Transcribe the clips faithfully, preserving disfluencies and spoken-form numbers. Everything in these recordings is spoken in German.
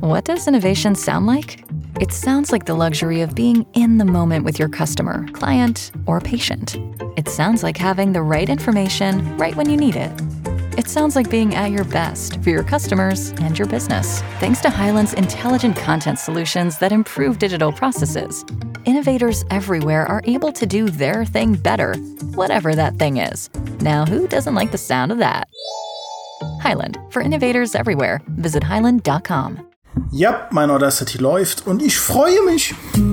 What does innovation sound like? It sounds like the luxury of being in the moment with your customer, client, or patient. It sounds like having the right information right when you need it. It sounds like being at your best for your customers and your business. Thanks to Hyland's intelligent content solutions that improve digital processes, innovators everywhere are able to do their thing better, whatever that thing is. Now, who doesn't like the sound of that? Hyland, for innovators everywhere. Visit hyland dot com. Ja, mein Audacity läuft und ich freue mich.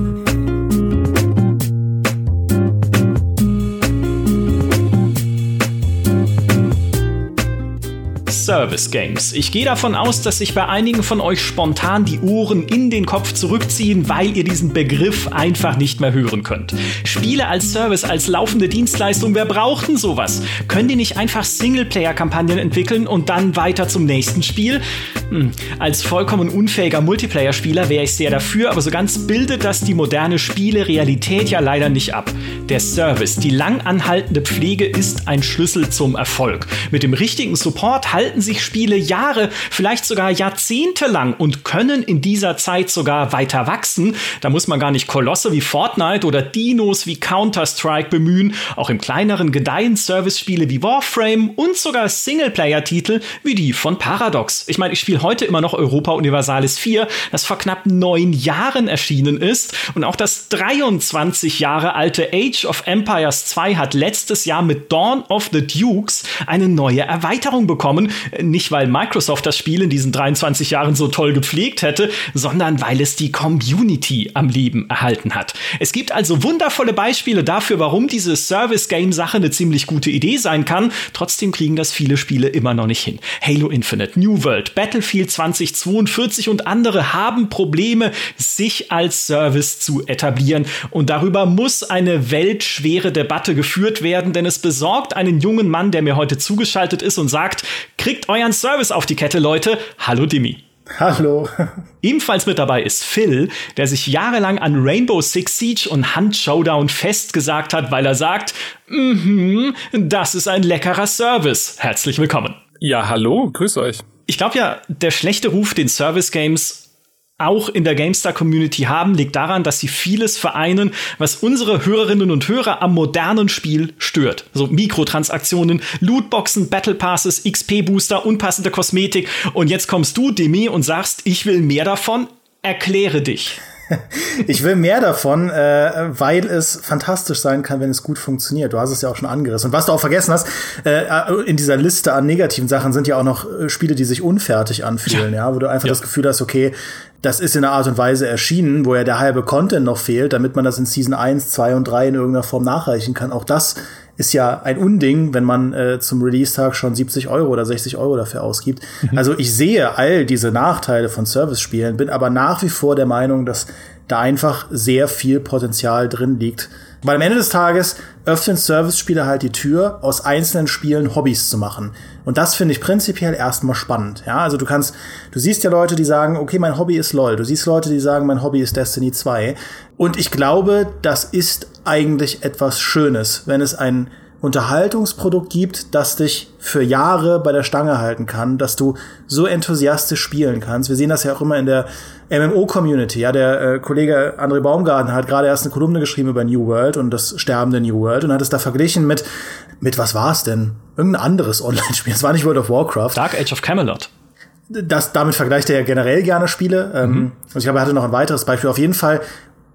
Service Games. Ich gehe davon aus, dass sich bei einigen von euch spontan die Ohren in den Kopf zurückziehen, weil ihr diesen Begriff einfach nicht mehr hören könnt. Spiele als Service, als laufende Dienstleistung, wer braucht denn sowas? Können die nicht einfach Singleplayer-Kampagnen entwickeln und dann weiter zum nächsten Spiel? Hm. Als vollkommen unfähiger Multiplayer-Spieler wäre ich sehr dafür, aber so ganz bildet das die moderne Spiele-Realität ja leider nicht ab. Der Service, die lang anhaltende Pflege ist ein Schlüssel zum Erfolg. Mit dem richtigen Support halten sich Spiele Jahre, vielleicht sogar Jahrzehnte lang und können in dieser Zeit sogar weiter wachsen. Da muss man gar nicht Kolosse wie Fortnite oder Dinos wie Counter-Strike bemühen. Auch im kleineren gedeihen Service-Spiele wie Warframe und sogar Singleplayer-Titel wie die von Paradox. Ich meine, ich spiele heute immer noch Europa Universalis vier, das vor knapp neun Jahren erschienen ist. Und auch das dreiundzwanzig Jahre alte Age of Empires zwei hat letztes Jahr mit Dawn of the Dukes eine neue Erweiterung bekommen. Nicht, weil Microsoft das Spiel in diesen dreiundzwanzig Jahren so toll gepflegt hätte, sondern weil es die Community am Leben erhalten hat. Es gibt also wundervolle Beispiele dafür, warum diese Service-Game-Sache eine ziemlich gute Idee sein kann. Trotzdem kriegen das viele Spiele immer noch nicht hin. Halo Infinite, New World, Battlefield zwanzig zweiundvierzig und andere haben Probleme, sich als Service zu etablieren. Und darüber muss eine weltschwere Debatte geführt werden, denn es besorgt einen jungen Mann, der mir heute zugeschaltet ist und sagt: Kriegt euren Service auf die Kette, Leute. Hallo Dimi. Hallo. Ebenfalls mit dabei ist Phil, der sich jahrelang an Rainbow Six Siege und Hunt Showdown festgesagt hat, weil er sagt, mhm, das ist ein leckerer Service. Herzlich willkommen. Ja, hallo, grüß euch. Ich glaube ja, der schlechte Ruf, den Service Games auch in der GameStar-Community haben, liegt daran, dass sie vieles vereinen, was unsere Hörerinnen und Hörer am modernen Spiel stört. So Mikrotransaktionen, Lootboxen, Battle Passes, X P-Booster, unpassende Kosmetik. Und jetzt kommst du, Demi, und sagst, ich will mehr davon. Erkläre dich. Ich will mehr davon, äh, weil es fantastisch sein kann, wenn es gut funktioniert. Du hast es ja auch schon angerissen. Und was du auch vergessen hast, äh, in dieser Liste an negativen Sachen sind ja auch noch äh, Spiele, die sich unfertig anfühlen, ja, ja wo du einfach ja. das Gefühl hast, okay, das ist in einer Art und Weise erschienen, wo ja der halbe Content noch fehlt, damit man das in Season eins, zwei und drei in irgendeiner Form nachreichen kann. Auch das ist ja ein Unding, wenn man äh, zum Release-Tag schon siebzig Euro oder sechzig Euro dafür ausgibt. Mhm. Also ich sehe all diese Nachteile von Service-Spielen, bin aber nach wie vor der Meinung, dass da einfach sehr viel Potenzial drin liegt. Weil am Ende des Tages öffnen Service-Spiele halt die Tür, aus einzelnen Spielen Hobbys zu machen. Und das finde ich prinzipiell erstmal spannend. Ja, also du kannst, du siehst ja Leute, die sagen, okay, mein Hobby ist LOL. Du siehst Leute, die sagen, mein Hobby ist Destiny zwei. Und ich glaube, das ist eigentlich etwas Schönes, wenn es ein Unterhaltungsprodukt gibt, das dich für Jahre bei der Stange halten kann, dass du so enthusiastisch spielen kannst. Wir sehen das ja auch immer in der M M O-Community. Ja, der äh, Kollege André Baumgarten hat gerade erst eine Kolumne geschrieben über New World und das sterbende New World und hat es da verglichen mit, mit was war es denn? Irgendein anderes Online-Spiel. Es war nicht World of Warcraft. Dark Age of Camelot. Das, damit vergleicht er ja generell gerne Spiele. Mhm. Ähm, also ich glaube, er hatte noch ein weiteres Beispiel. Auf jeden Fall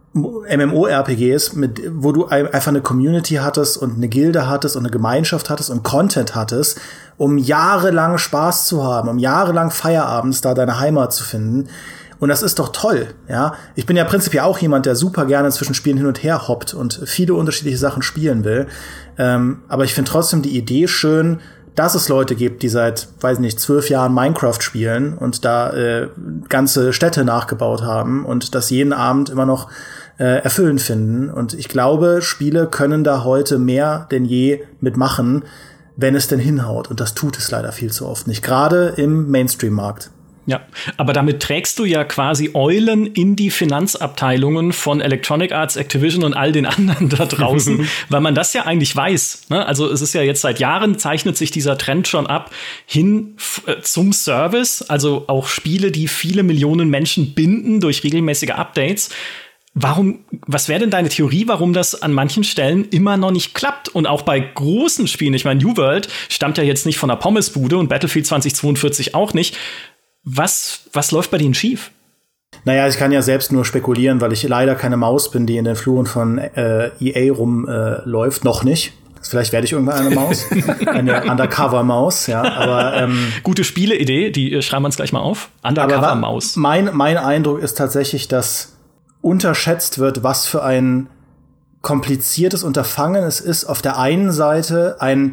MMOR P Gs, mit, wo du einfach eine Community hattest und eine Gilde hattest und eine Gemeinschaft hattest und Content hattest, um jahrelang Spaß zu haben, um jahrelang Feierabends da deine Heimat zu finden. Und das ist doch toll, ja. Ich bin ja prinzipiell auch jemand, der super gerne zwischen Spielen hin und her hoppt und viele unterschiedliche Sachen spielen will. Ähm, aber ich finde trotzdem die Idee schön, dass es Leute gibt, die seit, weiß nicht, zwölf Jahren Minecraft spielen und da äh, ganze Städte nachgebaut haben und das jeden Abend immer noch äh, erfüllend finden. Und ich glaube, Spiele können da heute mehr denn je mitmachen, wenn es denn hinhaut. Und das tut es leider viel zu oft nicht, gerade im Mainstream-Markt. Ja, aber damit trägst du ja quasi Eulen in die Finanzabteilungen von Electronic Arts, Activision und all den anderen da draußen, weil man das ja eigentlich weiß. Ne? Also es ist ja jetzt seit Jahren, zeichnet sich dieser Trend schon ab hin äh, zum Service, also auch Spiele, die viele Millionen Menschen binden durch regelmäßige Updates. Warum, was wäre denn deine Theorie, warum das an manchen Stellen immer noch nicht klappt? Und auch bei großen Spielen, ich meine, New World stammt ja jetzt nicht von der Pommesbude und Battlefield zwanzig zweiundvierzig auch nicht. Was, was läuft bei denen schief? Naja, ich kann ja selbst nur spekulieren, weil ich leider keine Maus bin, die in den Fluren von äh, E A rumläuft. Äh, noch nicht. Vielleicht werde ich irgendwann eine Maus. Eine Undercover-Maus, ja. Aber ähm, gute Spieleidee, die äh, schreiben wir uns gleich mal auf. Undercover-Maus. Mein, mein Eindruck ist tatsächlich, dass unterschätzt wird, was für ein kompliziertes Unterfangen es ist, auf der einen Seite ein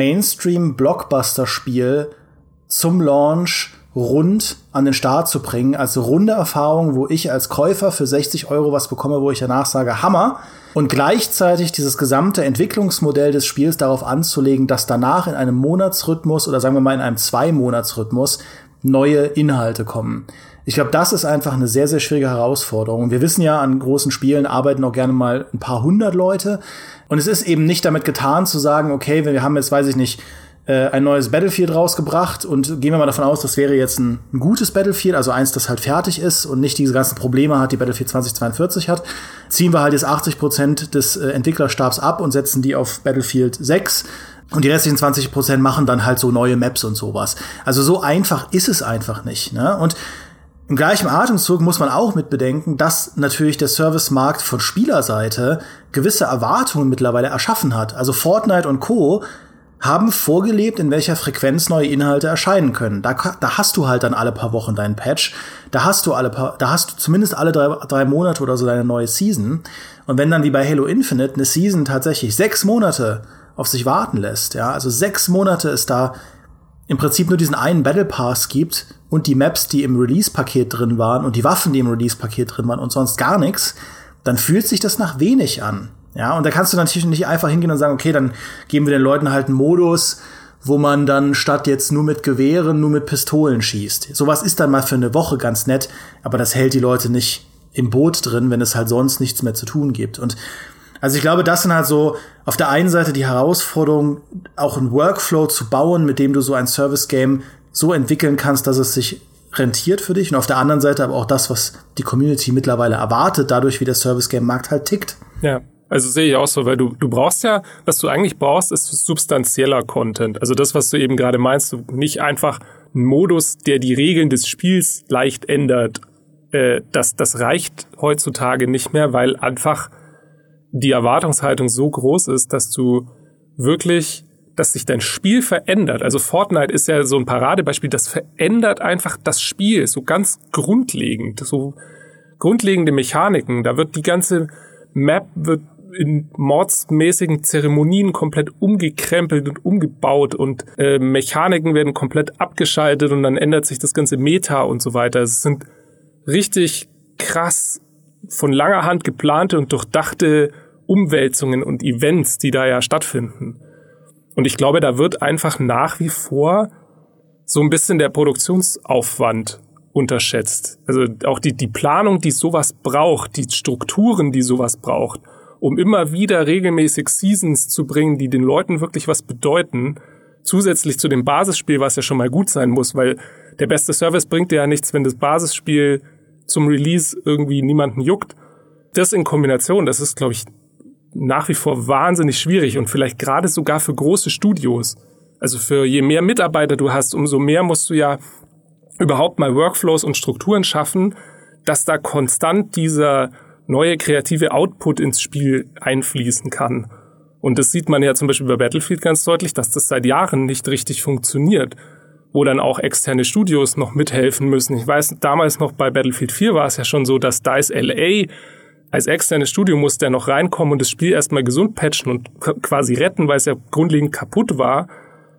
Mainstream-Blockbuster-Spiel zum Launch rund an den Start zu bringen, also runde Erfahrung, wo ich als Käufer für sechzig Euro was bekomme, wo ich danach sage, Hammer, und gleichzeitig dieses gesamte Entwicklungsmodell des Spiels darauf anzulegen, dass danach in einem Monatsrhythmus oder sagen wir mal in einem Zwei-Monats-Rhythmus neue Inhalte kommen. Ich glaube, das ist einfach eine sehr, sehr schwierige Herausforderung. Wir wissen ja, an großen Spielen arbeiten auch gerne mal ein paar hundert Leute. Und es ist eben nicht damit getan zu sagen, okay, wir haben jetzt, weiß ich nicht, ein neues Battlefield rausgebracht und gehen wir mal davon aus, das wäre jetzt ein, ein gutes Battlefield, also eins, das halt fertig ist und nicht diese ganzen Probleme hat, die Battlefield zwanzig zweiundvierzig hat. Ziehen wir halt jetzt achtzig Prozent des äh, Entwicklerstabs ab und setzen die auf Battlefield sechs. Und die restlichen zwanzig Prozent machen dann halt so neue Maps und sowas. Also so einfach ist es einfach nicht, ne? Und im gleichen Atemzug muss man auch mit bedenken, dass natürlich der Servicemarkt von Spielerseite gewisse Erwartungen mittlerweile erschaffen hat. Also Fortnite und Co. haben vorgelebt, in welcher Frequenz neue Inhalte erscheinen können. Da, da hast du halt dann alle paar Wochen deinen Patch. Da hast du alle paar, da hast du zumindest alle drei, drei Monate oder so deine neue Season. Und wenn dann wie bei Halo Infinite eine Season tatsächlich sechs Monate auf sich warten lässt, ja, also sechs Monate es da im Prinzip nur diesen einen Battle Pass gibt und die Maps, die im Release-Paket drin waren und die Waffen, die im Release-Paket drin waren und sonst gar nichts, dann fühlt sich das nach wenig an. Ja, und da kannst du natürlich nicht einfach hingehen und sagen, okay, dann geben wir den Leuten halt einen Modus, wo man dann statt jetzt nur mit Gewehren, nur mit Pistolen schießt. Sowas ist dann mal für eine Woche ganz nett, aber das hält die Leute nicht im Boot drin, wenn es halt sonst nichts mehr zu tun gibt. Und also ich glaube, das sind halt so auf der einen Seite die Herausforderung, auch einen Workflow zu bauen, mit dem du so ein Service-Game so entwickeln kannst, dass es sich rentiert für dich. Und auf der anderen Seite aber auch das, was die Community mittlerweile erwartet, dadurch, wie der Service-Game-Markt halt tickt. Ja. Also sehe ich auch so, weil du du brauchst ja, was du eigentlich brauchst, ist substanzieller Content. Also das, was du eben gerade meinst, du nicht einfach ein Modus, der die Regeln des Spiels leicht ändert. Äh, das das reicht heutzutage nicht mehr, weil einfach die Erwartungshaltung so groß ist, dass du wirklich, dass sich dein Spiel verändert. Also Fortnite ist ja so ein Paradebeispiel, das verändert einfach das Spiel, so ganz grundlegend, so grundlegende Mechaniken. Da wird die ganze Map wird in mordsmäßigen Zeremonien komplett umgekrempelt und umgebaut und äh, Mechaniken werden komplett abgeschaltet und dann ändert sich das ganze Meta und so weiter. Es sind richtig krass von langer Hand geplante und durchdachte Umwälzungen und Events, die da ja stattfinden. Und ich glaube, da wird einfach nach wie vor so ein bisschen der Produktionsaufwand unterschätzt. Also auch die, die Planung, die sowas braucht, die Strukturen, die sowas braucht, um immer wieder regelmäßig Seasons zu bringen, die den Leuten wirklich was bedeuten, zusätzlich zu dem Basisspiel, was ja schon mal gut sein muss, weil der beste Service bringt dir ja nichts, wenn das Basisspiel zum Release irgendwie niemanden juckt. Das in Kombination, das ist, glaube ich, nach wie vor wahnsinnig schwierig und vielleicht gerade sogar für große Studios. Also für je mehr Mitarbeiter du hast, umso mehr musst du ja überhaupt mal Workflows und Strukturen schaffen, dass da konstant dieser neue kreative Output ins Spiel einfließen kann. Und das sieht man ja zum Beispiel bei Battlefield ganz deutlich, dass das seit Jahren nicht richtig funktioniert, wo dann auch externe Studios noch mithelfen müssen. Ich weiß, damals noch bei Battlefield vier war es ja schon so, dass DICE L A als externes Studio musste ja noch reinkommen und das Spiel erstmal gesund patchen und quasi retten, weil es ja grundlegend kaputt war,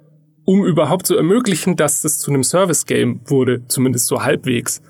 um überhaupt zu ermöglichen, dass das zu einem Service-Game wurde, zumindest so halbwegs.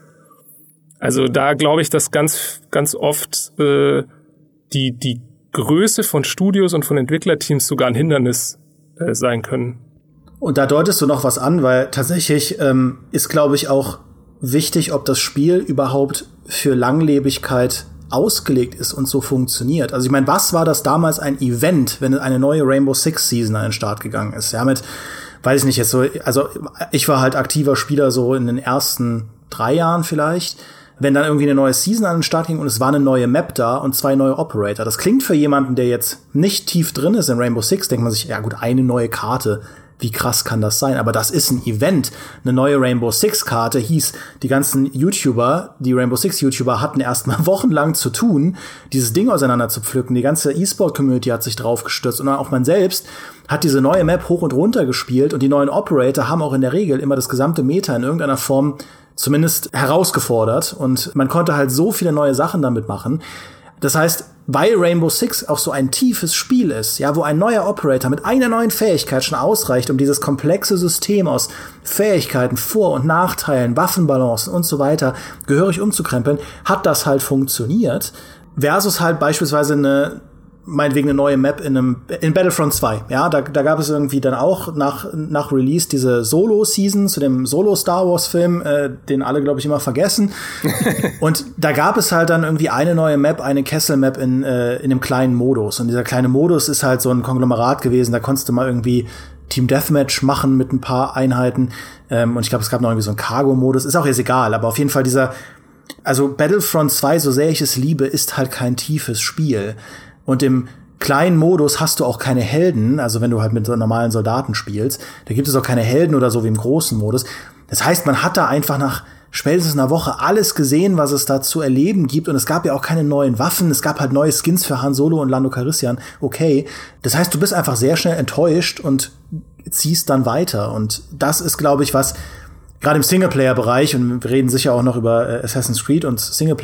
Also da glaube ich, dass ganz ganz oft äh, die die Größe von Studios und von Entwicklerteams sogar ein Hindernis äh, sein können. Und da deutest du noch was an, weil tatsächlich ähm, ist, glaube ich, auch wichtig, ob das Spiel überhaupt für Langlebigkeit ausgelegt ist und so funktioniert. Also ich meine, was war das damals ein Event, wenn eine neue Rainbow Six Season an den Start gegangen ist? Ja, mit, weiß ich nicht, jetzt so, also ich war halt aktiver Spieler so in den ersten drei Jahren vielleicht, wenn dann irgendwie eine neue Season an den Start ging und es war eine neue Map da und zwei neue Operator. Das klingt für jemanden, der jetzt nicht tief drin ist in Rainbow Six, denkt man sich, ja gut, eine neue Karte, wie krass kann das sein? Aber das ist ein Event. Eine neue Rainbow Six Karte hieß, die ganzen YouTuber, die Rainbow Six YouTuber hatten erstmal wochenlang zu tun, dieses Ding auseinander zu pflücken. Die ganze E-Sport-Community hat sich drauf gestürzt und auch man selbst hat diese neue Map hoch und runter gespielt und die neuen Operator haben auch in der Regel immer das gesamte Meta in irgendeiner Form zumindest herausgefordert und man konnte halt so viele neue Sachen damit machen. Das heißt, weil Rainbow Six auch so ein tiefes Spiel ist, ja, wo ein neuer Operator mit einer neuen Fähigkeit schon ausreicht, um dieses komplexe System aus Fähigkeiten, Vor- und Nachteilen, Waffenbalancen und so weiter gehörig umzukrempeln, hat das halt funktioniert. Versus halt beispielsweise eine, meinetwegen eine neue Map in einem, in Battlefront zwei. Ja, da, da gab es irgendwie dann auch nach, nach Release diese Solo-Season zu dem Solo-Star Wars-Film, äh, den alle, glaube ich, immer vergessen. Und da gab es halt dann irgendwie eine neue Map, eine Kessel-Map in, äh, in einem kleinen Modus. Und dieser kleine Modus ist halt so ein Konglomerat gewesen, da konntest du mal irgendwie Team Deathmatch machen mit ein paar Einheiten. Ähm, und ich glaube, es gab noch irgendwie so einen Cargo-Modus. Ist auch jetzt egal, aber auf jeden Fall dieser, also Battlefront zwei, so sehr ich es liebe, ist halt kein tiefes Spiel. Und im kleinen Modus hast du auch keine Helden, also wenn du halt mit so normalen Soldaten spielst, da gibt es auch keine Helden oder so wie im großen Modus. Das heißt, man hat da einfach nach spätestens einer Woche alles gesehen, was es da zu erleben gibt. Und es gab ja auch keine neuen Waffen, es gab halt neue Skins für Han Solo und Lando Calrissian. Okay, das heißt, du bist einfach sehr schnell enttäuscht und ziehst dann weiter. Und das ist, glaube ich, was gerade im Singleplayer-Bereich, und wir reden sicher auch noch über äh, Assassin's Creed und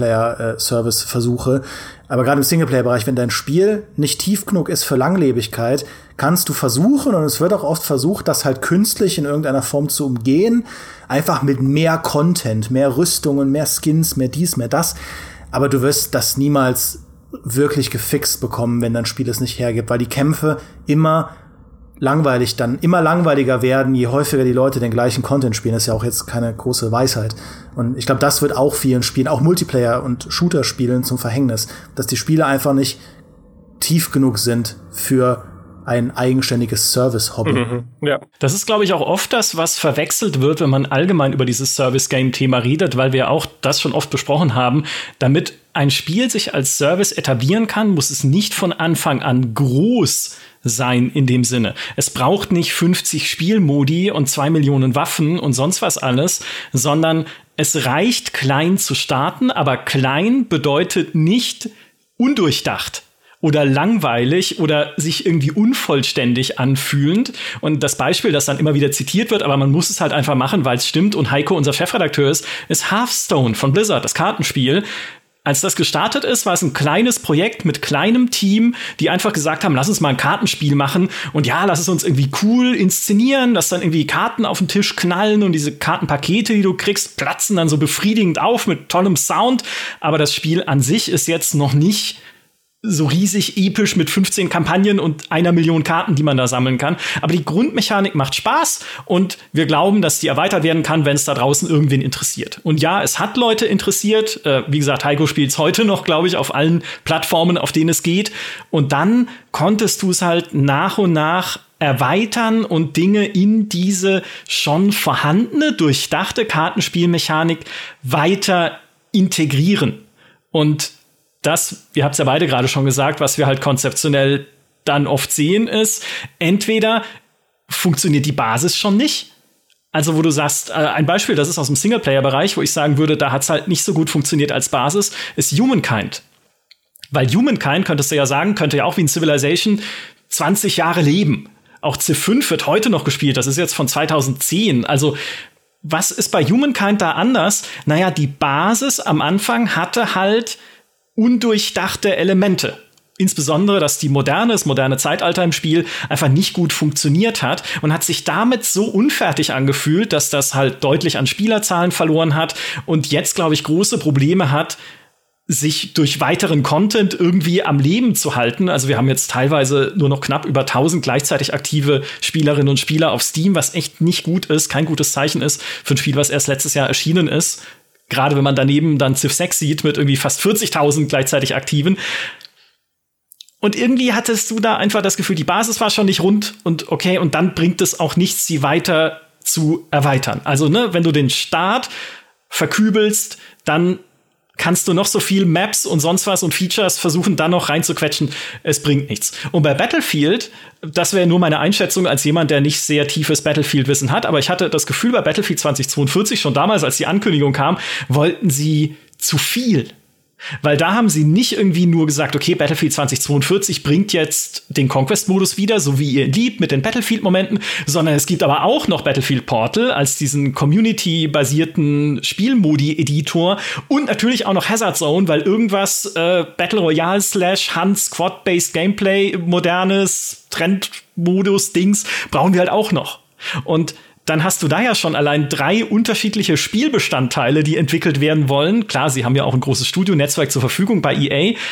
Singleplayer-Service-Versuche, aber gerade im Singleplayer-Bereich, wenn dein Spiel nicht tief genug ist für Langlebigkeit, kannst du versuchen, und es wird auch oft versucht, das halt künstlich in irgendeiner Form zu umgehen, einfach mit mehr Content, mehr Rüstungen, mehr Skins, mehr dies, mehr das, aber du wirst das niemals wirklich gefixt bekommen, wenn dein Spiel es nicht hergibt, weil die Kämpfe immer langweilig dann immer langweiliger werden, je häufiger die Leute den gleichen Content spielen. Das ist ja auch jetzt keine große Weisheit. Und ich glaube, das wird auch vielen Spielen, auch Multiplayer- und Shooter-Spielen zum Verhängnis, dass die Spiele einfach nicht tief genug sind für ein eigenständiges Service-Hobby. Mhm, ja. Das ist, glaube ich, auch oft das, was verwechselt wird, wenn man allgemein über dieses Service-Game-Thema redet, weil wir auch das schon oft besprochen haben. Damit ein Spiel sich als Service etablieren kann, muss es nicht von Anfang an groß sein in dem Sinne. Es braucht nicht fünfzig Spielmodi und zwei Millionen Waffen und sonst was alles, sondern es reicht, klein zu starten, aber klein bedeutet nicht undurchdacht oder langweilig oder sich irgendwie unvollständig anfühlend. Und das Beispiel, das dann immer wieder zitiert wird, aber man muss es halt einfach machen, weil es stimmt und Heiko unser Chefredakteur ist, ist Hearthstone von Blizzard, das Kartenspiel. Als das gestartet ist, war es ein kleines Projekt mit kleinem Team, die einfach gesagt haben, lass uns mal ein Kartenspiel machen und ja, lass es uns irgendwie cool inszenieren, dass dann irgendwie Karten auf den Tisch knallen und diese Kartenpakete, die du kriegst, platzen dann so befriedigend auf mit tollem Sound. Aber das Spiel an sich ist jetzt noch nicht so riesig episch mit fünfzehn Kampagnen und einer Million Karten, die man da sammeln kann. Aber die Grundmechanik macht Spaß und wir glauben, dass die erweitert werden kann, wenn es da draußen irgendwen interessiert. Und ja, es hat Leute interessiert. Äh, wie gesagt, Heiko spielt es heute noch, glaube ich, auf allen Plattformen, auf denen es geht. Und dann konntest du es halt nach und nach erweitern und Dinge in diese schon vorhandene, durchdachte Kartenspielmechanik weiter integrieren. Und das, ihr habt es ja beide gerade schon gesagt, was wir halt konzeptionell dann oft sehen, ist, entweder funktioniert die Basis schon nicht. Also wo du sagst, äh, ein Beispiel, das ist aus dem Singleplayer-Bereich, wo ich sagen würde, da hat es halt nicht so gut funktioniert als Basis, ist Humankind. Weil Humankind, könntest du ja sagen, könnte ja auch wie ein Civilization zwanzig Jahre leben. Auch Civ fünf wird heute noch gespielt, das ist jetzt von zweitausendzehn. Also was ist bei Humankind da anders? Naja, die Basis am Anfang hatte halt undurchdachte Elemente. Insbesondere, dass die moderne, das moderne Zeitalter im Spiel einfach nicht gut funktioniert hat und hat sich damit so unfertig angefühlt, dass das halt deutlich an Spielerzahlen verloren hat und jetzt, glaube ich, große Probleme hat, sich durch weiteren Content irgendwie am Leben zu halten. Also wir haben jetzt teilweise nur noch knapp über tausend gleichzeitig aktive Spielerinnen und Spieler auf Steam, was echt nicht gut ist, kein gutes Zeichen ist für ein Spiel, was erst letztes Jahr erschienen ist. Gerade wenn man daneben dann Civ sechs sieht mit irgendwie fast vierzigtausend gleichzeitig Aktiven. Und irgendwie hattest du da einfach das Gefühl, die Basis war schon nicht rund und okay, und dann bringt es auch nichts, sie weiter zu erweitern. Also, ne, wenn du den Start verkübelst, dann kannst du noch so viel Maps und sonst was und Features versuchen, dann noch reinzuquetschen. Es bringt nichts. Und bei Battlefield, das wäre nur meine Einschätzung als jemand, der nicht sehr tiefes Battlefield-Wissen hat, aber ich hatte das Gefühl, bei Battlefield zwanzig zweiundvierzig, schon damals, als die Ankündigung kam, wollten sie zu viel. Weil da haben sie nicht irgendwie nur gesagt, okay, Battlefield zwanzig zweiundvierzig bringt jetzt den Conquest-Modus wieder, so wie ihr ihn liebt, mit den Battlefield-Momenten, sondern es gibt aber auch noch Battlefield Portal als diesen Community-basierten Spielmodi-Editor und natürlich auch noch Hazard Zone, weil irgendwas äh, Battle Royale slash Hunt Squad-based Gameplay, modernes Trend-Modus-Dings brauchen wir halt auch noch. Und dann hast du da ja schon allein drei unterschiedliche Spielbestandteile, die entwickelt werden wollen. Klar, sie haben ja auch ein großes Studio-Netzwerk zur Verfügung bei E A.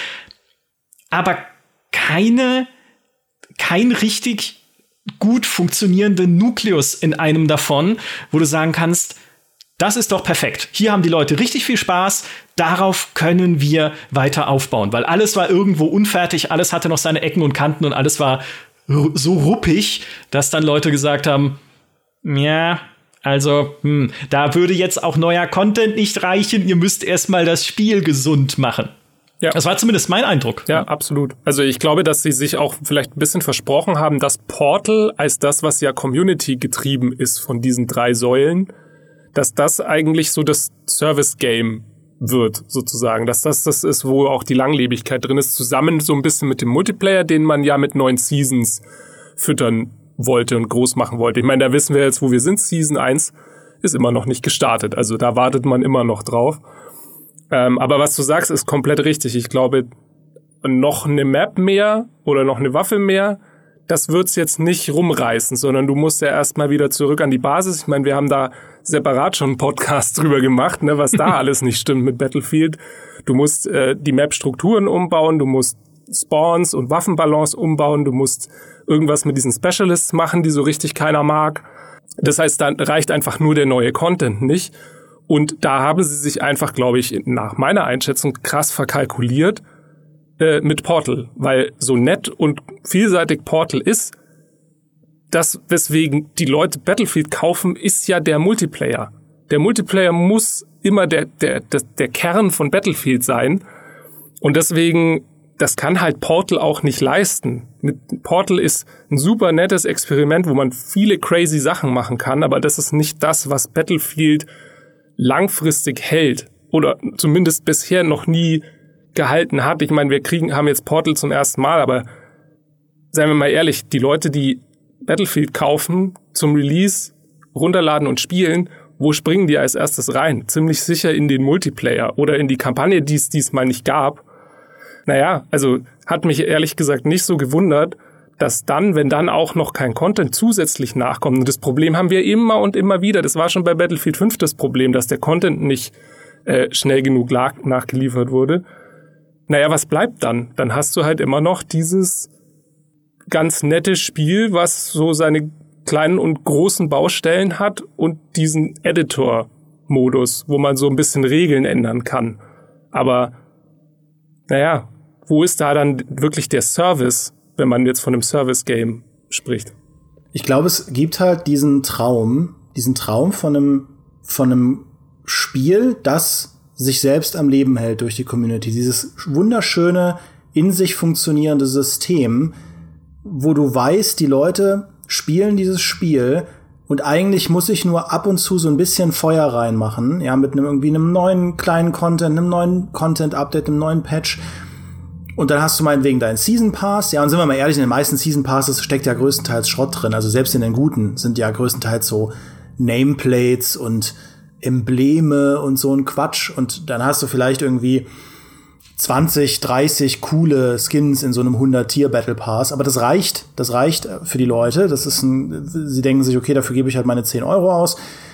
Aber keine, kein richtig gut funktionierenden Nukleus in einem davon, wo du sagen kannst, das ist doch perfekt. Hier haben die Leute richtig viel Spaß. Darauf können wir weiter aufbauen. Weil alles war irgendwo unfertig. Alles hatte noch seine Ecken und Kanten und alles war so ruppig, dass dann Leute gesagt haben, ja, also, hm, da würde jetzt auch neuer Content nicht reichen. Ihr müsst erstmal das Spiel gesund machen. Ja. Das war zumindest mein Eindruck. Ja, absolut. Also ich glaube, dass sie sich auch vielleicht ein bisschen versprochen haben, dass Portal als das, was ja Community getrieben ist von diesen drei Säulen, dass das eigentlich so das Service-Game wird, sozusagen. Dass das das ist, wo auch die Langlebigkeit drin ist, zusammen so ein bisschen mit dem Multiplayer, den man ja mit neuen Seasons füttern wollte und groß machen wollte. Ich meine, da wissen wir jetzt, wo wir sind. Season eins ist immer noch nicht gestartet. Also da wartet man immer noch drauf. Ähm, aber was du sagst, ist komplett richtig. Ich glaube, noch eine Map mehr oder noch eine Waffe mehr, das wird's jetzt nicht rumreißen, sondern du musst ja erstmal wieder zurück an die Basis. Ich meine, wir haben da separat schon einen Podcast drüber gemacht, ne, was da alles nicht stimmt mit Battlefield. Du musst äh, die Map-Strukturen umbauen, du musst Spawns und Waffenbalance umbauen, du musst irgendwas mit diesen Specialists machen, die so richtig keiner mag. Das heißt, dann reicht einfach nur der neue Content nicht. Und da haben sie sich einfach, glaube ich, nach meiner Einschätzung krass verkalkuliert äh, mit Portal. Weil so nett und vielseitig Portal ist, das, weswegen die Leute Battlefield kaufen, ist ja der Multiplayer. Der Multiplayer muss immer der, der, der, der Kern von Battlefield sein. Und deswegen, das kann halt Portal auch nicht leisten. Mit Portal ist ein super nettes Experiment, wo man viele crazy Sachen machen kann, aber das ist nicht das, was Battlefield langfristig hält oder zumindest bisher noch nie gehalten hat. Ich meine, wir kriegen, haben jetzt Portal zum ersten Mal, aber seien wir mal ehrlich, die Leute, die Battlefield kaufen, zum Release runterladen und spielen, wo springen die als erstes rein? Ziemlich sicher in den Multiplayer oder in die Kampagne, die es diesmal nicht gab. Naja, also hat mich ehrlich gesagt nicht so gewundert, dass dann, wenn dann auch noch kein Content zusätzlich nachkommt, und das Problem haben wir immer und immer wieder, das war schon bei Battlefield fünf das Problem, dass der Content nicht äh, schnell genug lag, nachgeliefert wurde. Naja, was bleibt dann? Dann hast du halt immer noch dieses ganz nette Spiel, was so seine kleinen und großen Baustellen hat und diesen Editor-Modus, wo man so ein bisschen Regeln ändern kann. Aber naja, wo ist da dann wirklich der Service, wenn man jetzt von einem Service-Game spricht? Ich glaube, es gibt halt diesen Traum, diesen Traum von einem, von einem Spiel, das sich selbst am Leben hält durch die Community. Dieses wunderschöne, in sich funktionierende System, wo du weißt, die Leute spielen dieses Spiel und eigentlich muss ich nur ab und zu so ein bisschen Feuer reinmachen, ja, mit einem irgendwie einem neuen kleinen Content, einem neuen Content-Update, einem neuen Patch. Und dann hast du meinetwegen deinen Season Pass. Ja, und sind wir mal ehrlich, in den meisten Season Passes steckt ja größtenteils Schrott drin. Also selbst in den guten sind ja größtenteils so Nameplates und Embleme und so ein Quatsch. Und dann hast du vielleicht irgendwie zwanzig, dreißig coole Skins in so einem hundert-Tier-Battle-Pass. Aber das reicht. Das reicht für die Leute. Das ist ein, sie denken sich, okay, dafür gebe ich halt meine zehn Euro aus.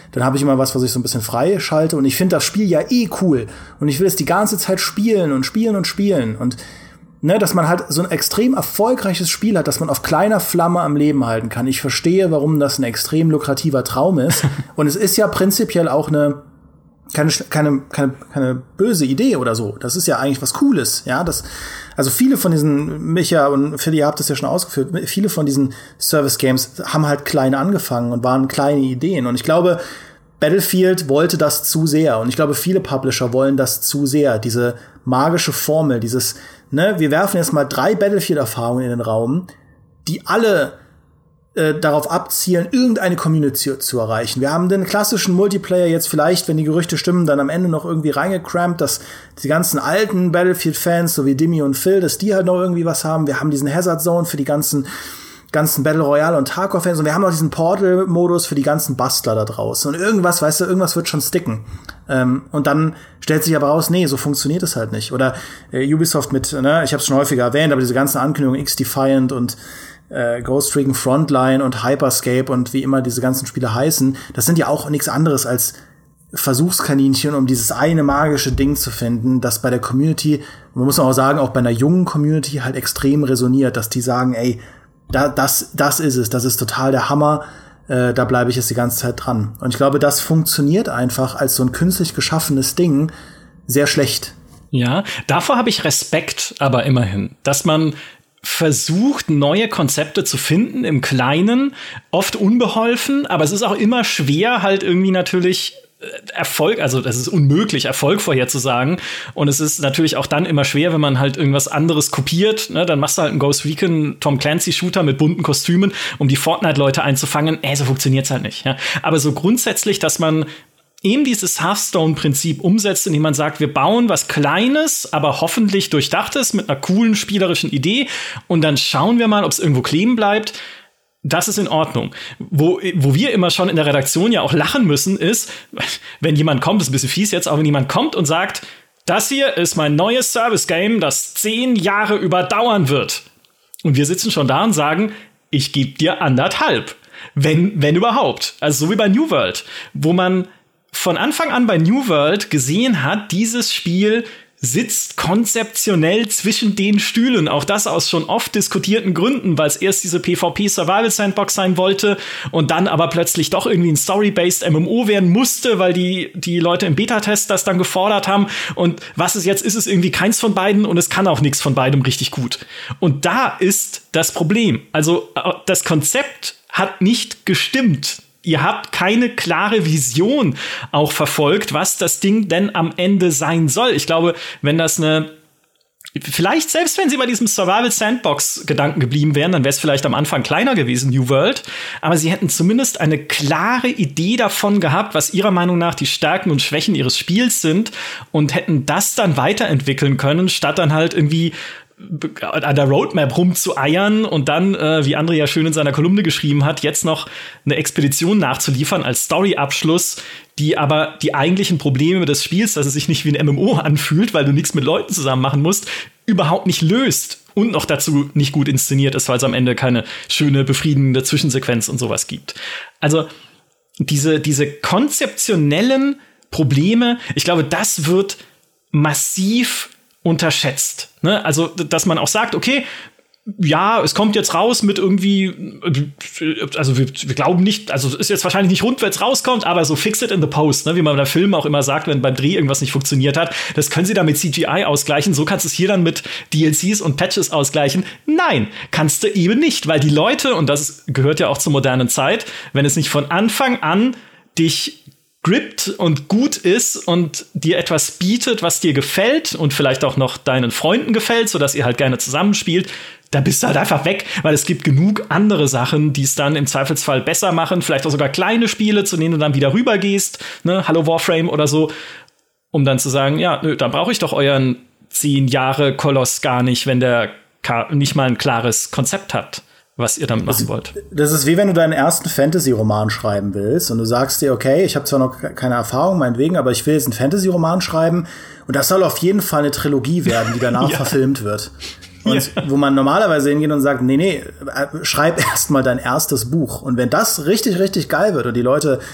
dann habe ich immer was, was ich so ein bisschen frei schalte und ich finde das Spiel ja eh cool und ich will es die ganze Zeit spielen und spielen und spielen und ne, dass man halt so ein extrem erfolgreiches Spiel hat, das man auf kleiner Flamme am Leben halten kann. Ich verstehe, warum das ein extrem lukrativer Traum ist und es ist ja prinzipiell auch eine keine keine keine keine böse Idee oder so. Das ist ja eigentlich was Cooles, ja, das also viele von diesen, Micha und Philly, ihr habt das ja schon ausgeführt, viele von diesen Service-Games haben halt klein angefangen und waren kleine Ideen. Und ich glaube, Battlefield wollte das zu sehr. Und ich glaube, viele Publisher wollen das zu sehr. Diese magische Formel, dieses, ne, wir werfen jetzt mal drei Battlefield-Erfahrungen in den Raum, die alle äh, darauf abzielen, irgendeine Community zu erreichen. Wir haben den klassischen Multiplayer jetzt vielleicht, wenn die Gerüchte stimmen, dann am Ende noch irgendwie reingecrampt, dass die ganzen alten Battlefield-Fans, so wie Dimmy und Phil, dass die halt noch irgendwie was haben. Wir haben diesen Hazard Zone für die ganzen ganzen Battle Royale und Tarkov-Fans und wir haben auch diesen Portal-Modus für die ganzen Bastler da draußen. Und irgendwas, weißt du, irgendwas wird schon sticken. Ähm, und dann stellt sich aber raus, nee, so funktioniert es halt nicht. Oder äh, Ubisoft mit, ne, ich habe es schon häufiger erwähnt, aber diese ganzen Ankündigungen, X-Defiant und äh, Ghost Recon Frontline und Hyperscape und wie immer diese ganzen Spiele heißen, das sind ja auch nichts anderes als Versuchskaninchen, um dieses eine magische Ding zu finden, das bei der Community, man muss auch sagen, auch bei einer jungen Community halt extrem resoniert, dass die sagen, ey, Da, das, das ist es, das ist total der Hammer, äh, da bleibe ich jetzt die ganze Zeit dran. Und ich glaube, das funktioniert einfach als so ein künstlich geschaffenes Ding sehr schlecht. Ja, davor habe ich Respekt, aber immerhin, dass man versucht, neue Konzepte zu finden im Kleinen, oft unbeholfen, aber es ist auch immer schwer, halt irgendwie natürlich Erfolg, also das ist unmöglich, Erfolg vorherzusagen. Und es ist natürlich auch dann immer schwer, wenn man halt irgendwas anderes kopiert. Ne? Dann machst du halt einen Ghost Recon Tom Clancy-Shooter mit bunten Kostümen, um die Fortnite-Leute einzufangen. Äh, so funktioniert's halt nicht. Ja? Aber so grundsätzlich, dass man eben dieses Hearthstone-Prinzip umsetzt, indem man sagt, wir bauen was Kleines, aber hoffentlich Durchdachtes mit einer coolen spielerischen Idee. Und dann schauen wir mal, ob es irgendwo kleben bleibt. Das ist in Ordnung. Wo, wo wir immer schon in der Redaktion ja auch lachen müssen, ist, wenn jemand kommt, das ist ein bisschen fies jetzt, aber wenn jemand kommt und sagt, das hier ist mein neues Service-Game, das zehn Jahre überdauern wird. Und wir sitzen schon da und sagen, ich gebe dir anderthalb. Wenn, wenn überhaupt. Also so wie bei New World, wo man von Anfang an bei New World gesehen hat, dieses Spiel sitzt konzeptionell zwischen den Stühlen. Auch das aus schon oft diskutierten Gründen, weil es erst diese PvP-Survival-Sandbox sein wollte und dann aber plötzlich doch irgendwie ein Story-based M M O werden musste, weil die, die Leute im Beta-Test das dann gefordert haben. Und was es jetzt ist, ist irgendwie keins von beiden und es kann auch nichts von beidem richtig gut. Und da ist das Problem. Also das Konzept hat nicht gestimmt. Ihr habt keine klare Vision auch verfolgt, was das Ding denn am Ende sein soll. Ich glaube, wenn das eine Vielleicht, selbst wenn sie bei diesem Survival-Sandbox-Gedanken geblieben wären, dann wäre es vielleicht am Anfang kleiner gewesen, New World. Aber sie hätten zumindest eine klare Idee davon gehabt, was ihrer Meinung nach die Stärken und Schwächen ihres Spiels sind und hätten das dann weiterentwickeln können, statt dann halt irgendwie an der Roadmap rumzueiern und dann, äh, wie André ja schön in seiner Kolumne geschrieben hat, jetzt noch eine Expedition nachzuliefern als Story-Abschluss, die aber die eigentlichen Probleme des Spiels, dass es sich nicht wie ein M M O anfühlt, weil du nichts mit Leuten zusammen machen musst, überhaupt nicht löst und noch dazu nicht gut inszeniert ist, weil es am Ende keine schöne, befriedigende Zwischensequenz und sowas gibt. Also diese, diese konzeptionellen Probleme, ich glaube, das wird massiv unterschätzt. Ne? Also, dass man auch sagt, okay, ja, es kommt jetzt raus mit irgendwie, also wir, wir glauben nicht, also es ist jetzt wahrscheinlich nicht rund, wenn es rauskommt, aber so fix it in the post, ne? Wie man bei Filmen auch immer sagt, wenn beim Dreh irgendwas nicht funktioniert hat, das können sie dann mit C G I ausgleichen, so kannst du es hier dann mit D L Cs und Patches ausgleichen. Nein, kannst du eben nicht, weil die Leute, und das gehört ja auch zur modernen Zeit, wenn es nicht von Anfang an dich grippt und gut ist und dir etwas bietet, was dir gefällt und vielleicht auch noch deinen Freunden gefällt, sodass ihr halt gerne zusammenspielt, da bist du halt einfach weg, weil es gibt genug andere Sachen, die es dann im Zweifelsfall besser machen, vielleicht auch sogar kleine Spiele, zu denen du dann wieder rübergehst, ne, Hallo Warframe oder so, um dann zu sagen, ja, nö, dann brauche ich doch euren zehn Jahre Koloss gar nicht, wenn der nicht mal ein klares Konzept hat, was ihr damit machen wollt. Das ist wie wenn du deinen ersten Fantasy-Roman schreiben willst und du sagst dir, okay, ich habe zwar noch keine Erfahrung, meinetwegen, aber ich will jetzt einen Fantasy-Roman schreiben und das soll auf jeden Fall eine Trilogie werden, die danach ja. verfilmt wird. Und ja. wo man normalerweise hingeht und sagt, nee, nee, schreib erst mal dein erstes Buch. Und wenn das richtig, richtig geil wird und die Leute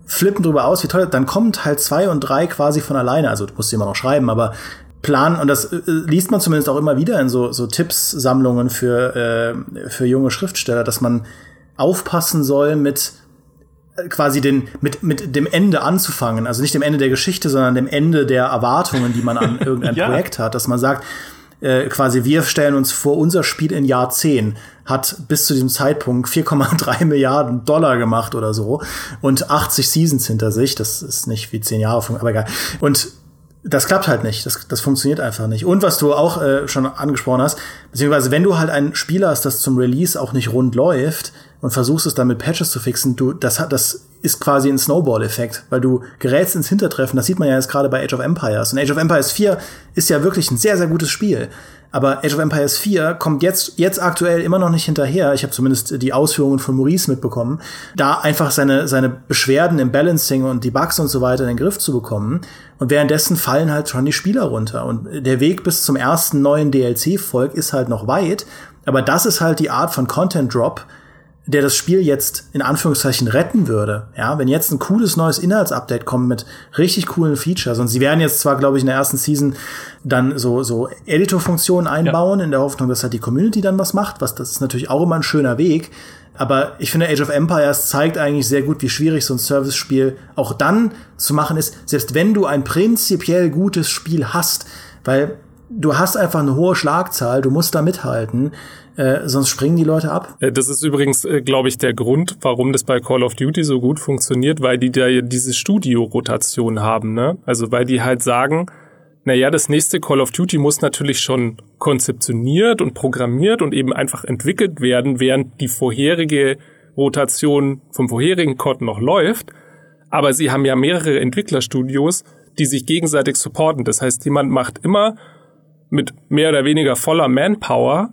flippen drüber aus, wie toll, dann kommen Teil zwei und drei quasi von alleine, also du musst sie immer noch schreiben, aber planen, und das äh, liest man zumindest auch immer wieder in so, so Tipps-Sammlungen für, äh, für junge Schriftsteller, dass man aufpassen soll mit äh, quasi den, mit, mit dem Ende anzufangen, also nicht dem Ende der Geschichte, sondern dem Ende der Erwartungen, die man an irgendein ja. Projekt hat, dass man sagt, äh, quasi wir stellen uns vor, unser Spiel in Jahr zehn hat bis zu diesem Zeitpunkt vier Komma drei Milliarden Dollar gemacht oder so und achtzig Seasons hinter sich, das ist nicht wie zehn Jahre, aber egal. Und das klappt halt nicht. Das, das funktioniert einfach nicht. Und was du auch äh, schon angesprochen hast, beziehungsweise wenn du halt ein Spiel hast, das zum Release auch nicht rund läuft und versuchst es dann mit Patches zu fixen, du, das hat, das ist quasi ein Snowball-Effekt, weil du gerätst ins Hintertreffen. Das sieht man ja jetzt gerade bei Age of Empires. Und Age of Empires vier ist ja wirklich ein sehr, sehr gutes Spiel. Aber Age of Empires vier kommt jetzt, jetzt aktuell immer noch nicht hinterher. Ich habe zumindest die Ausführungen von Maurice mitbekommen, da einfach seine, seine Beschwerden im Balancing und die Bugs und so weiter in den Griff zu bekommen. Und währenddessen fallen halt schon die Spieler runter. Und der Weg bis zum ersten neuen D L C-Volk ist halt noch weit. Aber das ist halt die Art von Content-Drop, der das Spiel jetzt in Anführungszeichen retten würde. Ja, wenn jetzt ein cooles neues Inhaltsupdate kommt mit richtig coolen Features, und sie werden jetzt zwar, glaube ich, in der ersten Season dann so so Editor-Funktionen einbauen, ja. in der Hoffnung, dass halt die Community dann was macht, was das ist natürlich auch immer ein schöner Weg. Aber ich finde, Age of Empires zeigt eigentlich sehr gut, wie schwierig so ein Service-Spiel auch dann zu machen ist, selbst wenn du ein prinzipiell gutes Spiel hast, weil du hast einfach eine hohe Schlagzahl, du musst da mithalten, äh, sonst springen die Leute ab. Das ist übrigens, äh, glaube ich, der Grund, warum das bei Call of Duty so gut funktioniert, weil die da diese Studio-Rotation haben, ne? Also weil die halt sagen, naja, das nächste Call of Duty muss natürlich schon konzeptioniert und programmiert und eben einfach entwickelt werden, während die vorherige Rotation vom vorherigen C O D noch läuft. Aber sie haben ja mehrere Entwicklerstudios, die sich gegenseitig supporten. Das heißt, jemand macht immer mit mehr oder weniger voller Manpower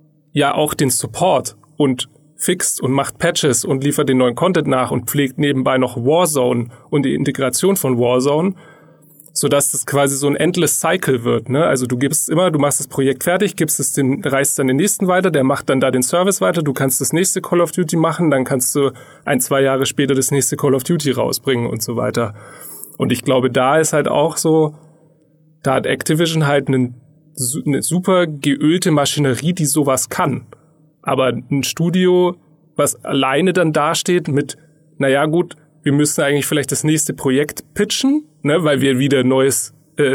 ja auch den Support und fixt und macht Patches und liefert den neuen Content nach und pflegt nebenbei noch Warzone und die Integration von Warzone, sodass das quasi so ein endless Cycle wird, ne? Also du gibst immer, du machst das Projekt fertig, gibst es den, reißt dann den nächsten weiter, der macht dann da den Service weiter, du kannst das nächste Call of Duty machen, dann kannst du ein, zwei Jahre später das nächste Call of Duty rausbringen und so weiter. Und ich glaube, da ist halt auch so, da hat Activision halt einen eine super geölte Maschinerie, die sowas kann. Aber ein Studio, was alleine dann dasteht mit, naja gut, wir müssen eigentlich vielleicht das nächste Projekt pitchen, ne, weil wir wieder neues, äh,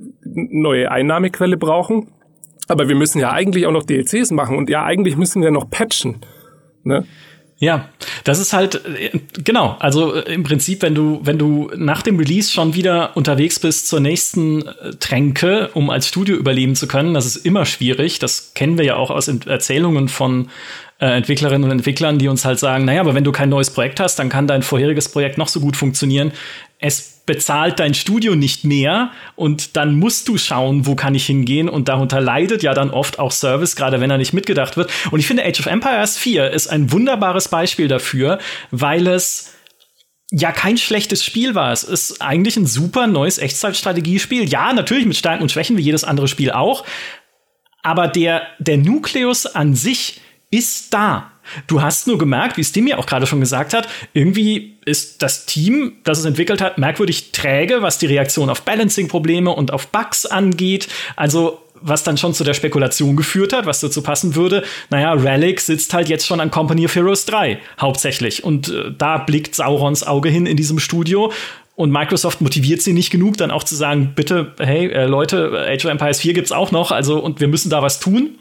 neue Einnahmequelle brauchen. Aber wir müssen ja eigentlich auch noch D L Cs machen und ja, eigentlich müssen wir noch patchen, ne? Ja, das ist halt, genau, also im Prinzip, wenn du, wenn du nach dem Release schon wieder unterwegs bist zur nächsten Tränke, um als Studio überleben zu können, das ist immer schwierig. Das kennen wir ja auch aus Erzählungen von äh, Entwicklerinnen und Entwicklern, die uns halt sagen, naja, aber wenn du kein neues Projekt hast, dann kann dein vorheriges Projekt noch so gut funktionieren. Es bezahlt dein Studio nicht mehr und dann musst du schauen, wo kann ich hingehen, und darunter leidet ja dann oft auch Service, gerade wenn er nicht mitgedacht wird. Und ich finde, Age of Empires vier ist ein wunderbares Beispiel dafür, weil es ja kein schlechtes Spiel war. Es ist eigentlich ein super neues Echtzeitstrategiespiel. Ja, natürlich mit Stärken und Schwächen, wie jedes andere Spiel auch. Aber der, der Nukleus an sich ist da. Du hast nur gemerkt, wie Stim ja auch gerade schon gesagt hat, irgendwie ist das Team, das es entwickelt hat, merkwürdig träge, was die Reaktion auf Balancing-Probleme und auf Bugs angeht. Also was dann schon zu der Spekulation geführt hat, was dazu passen würde, naja, Relic sitzt halt jetzt schon an Company of Heroes drei hauptsächlich. Und äh, da blickt Saurons Auge hin in diesem Studio. Und Microsoft motiviert sie nicht genug, dann auch zu sagen, bitte, hey, äh, Leute, Age of Empires vier gibt's auch noch, also und wir müssen da was tun.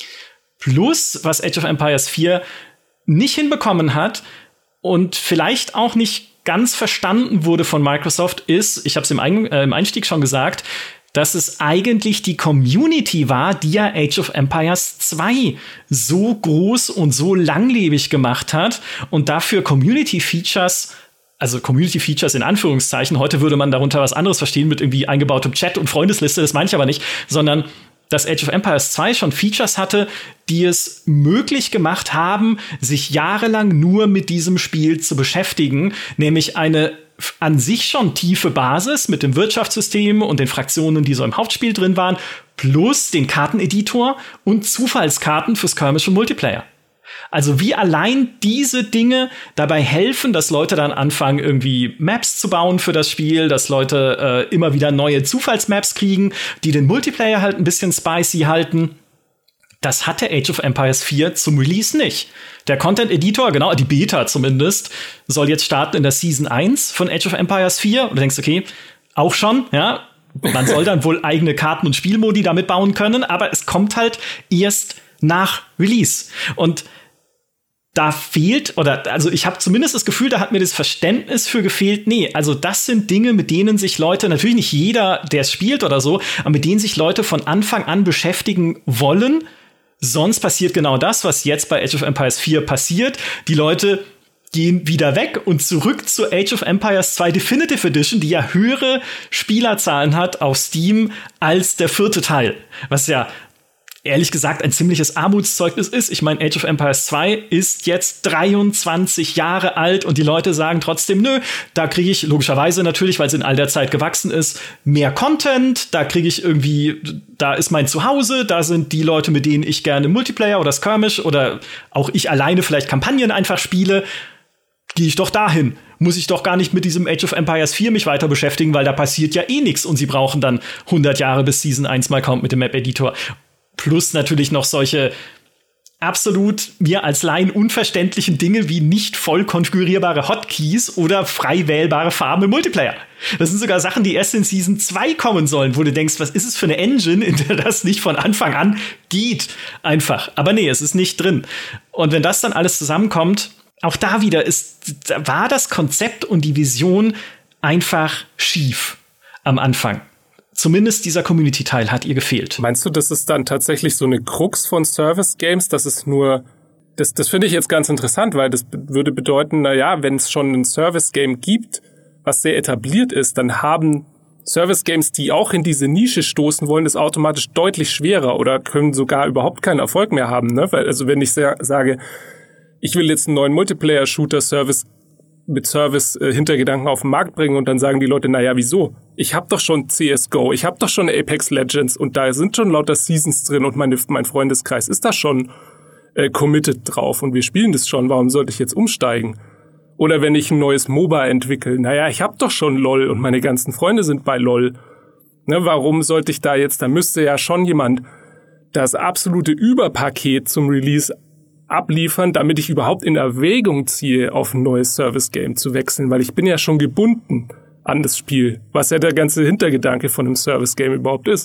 Plus, was Age of Empires vier nicht hinbekommen hat und vielleicht auch nicht ganz verstanden wurde von Microsoft, ist, ich habe es im, Ein- äh, im Einstieg schon gesagt, dass es eigentlich die Community war, die ja Age of Empires zwei so groß und so langlebig gemacht hat und dafür Community-Features, also Community-Features in Anführungszeichen, heute würde man darunter was anderes verstehen mit irgendwie eingebautem Chat und Freundesliste, das meine ich aber nicht, sondern dass Age of Empires zwei schon Features hatte, die es möglich gemacht haben, sich jahrelang nur mit diesem Spiel zu beschäftigen, nämlich eine an sich schon tiefe Basis mit dem Wirtschaftssystem und den Fraktionen, die so im Hauptspiel drin waren, plus den Karteneditor und Zufallskarten für Skirmish und Multiplayer. Also wie allein diese Dinge dabei helfen, dass Leute dann anfangen, irgendwie Maps zu bauen für das Spiel, dass Leute äh, immer wieder neue Zufallsmaps kriegen, die den Multiplayer halt ein bisschen spicy halten. Das hatte Age of Empires vier zum Release nicht. Der Content-Editor, genau, die Beta zumindest, soll jetzt starten in der Season eins von Age of Empires vier. Und du denkst, okay, auch schon, ja, man soll dann wohl eigene Karten und Spielmodi damit bauen können, aber es kommt halt erst nach Release. Und da fehlt, oder also ich habe zumindest das Gefühl, da hat mir das Verständnis für gefehlt. Nee, also das sind Dinge, mit denen sich Leute, natürlich nicht jeder, der es spielt oder so, aber mit denen sich Leute von Anfang an beschäftigen wollen. Sonst passiert genau das, was jetzt bei Age of Empires vier passiert. Die Leute gehen wieder weg und zurück zu Age of Empires zwei Definitive Edition, die ja höhere Spielerzahlen hat auf Steam als der vierte Teil. Was ja ehrlich gesagt ein ziemliches Armutszeugnis ist. Ich meine, Age of Empires zwei ist jetzt dreiundzwanzig Jahre alt und die Leute sagen trotzdem, nö, da kriege ich logischerweise natürlich, weil es in all der Zeit gewachsen ist, mehr Content, da kriege ich irgendwie, da ist mein Zuhause, da sind die Leute, mit denen ich gerne Multiplayer oder Skirmish oder auch ich alleine vielleicht Kampagnen einfach spiele, gehe ich doch dahin. Muss ich doch gar nicht mit diesem Age of Empires vier mich weiter beschäftigen, weil da passiert ja eh nichts und sie brauchen dann hundert Jahre, bis Season eins mal kommt mit dem Map-Editor. Plus natürlich noch solche absolut mir als Laien unverständlichen Dinge wie nicht voll konfigurierbare Hotkeys oder frei wählbare Farben im Multiplayer. Das sind sogar Sachen, die erst in Season zwei kommen sollen, wo du denkst, was ist es für eine Engine, in der das nicht von Anfang an geht? Einfach. Aber nee, es ist nicht drin. Und wenn das dann alles zusammenkommt, auch da wieder ist, war das Konzept und die Vision einfach schief am Anfang. Zumindest dieser Community-Teil hat ihr gefehlt. Meinst du, das ist dann tatsächlich so eine Krux von Service-Games, dass es nur, das, das finde ich jetzt ganz interessant, weil das würde bedeuten, na ja, wenn es schon ein Service-Game gibt, was sehr etabliert ist, dann haben Service-Games, die auch in diese Nische stoßen wollen, das automatisch deutlich schwerer oder können sogar überhaupt keinen Erfolg mehr haben, ne? Weil, also wenn ich sehr, sage, ich will jetzt einen neuen Multiplayer-Shooter-Service mit Service-Hintergedanken auf den Markt bringen und dann sagen die Leute, naja, wieso? Ich hab doch schon C S G O, ich hab doch schon Apex Legends und da sind schon lauter Seasons drin und meine, mein Freundeskreis ist da schon äh, committed drauf und wir spielen das schon, warum sollte ich jetzt umsteigen? Oder wenn ich ein neues MOBA entwickle, naja, ich hab doch schon LOL und meine ganzen Freunde sind bei LOL. Ne, warum sollte ich da jetzt, da müsste ja schon jemand das absolute Überpaket zum Release abliefern, damit ich überhaupt in Erwägung ziehe, auf ein neues Service-Game zu wechseln, weil ich bin ja schon gebunden an das Spiel, was ja der ganze Hintergedanke von einem Service-Game überhaupt ist.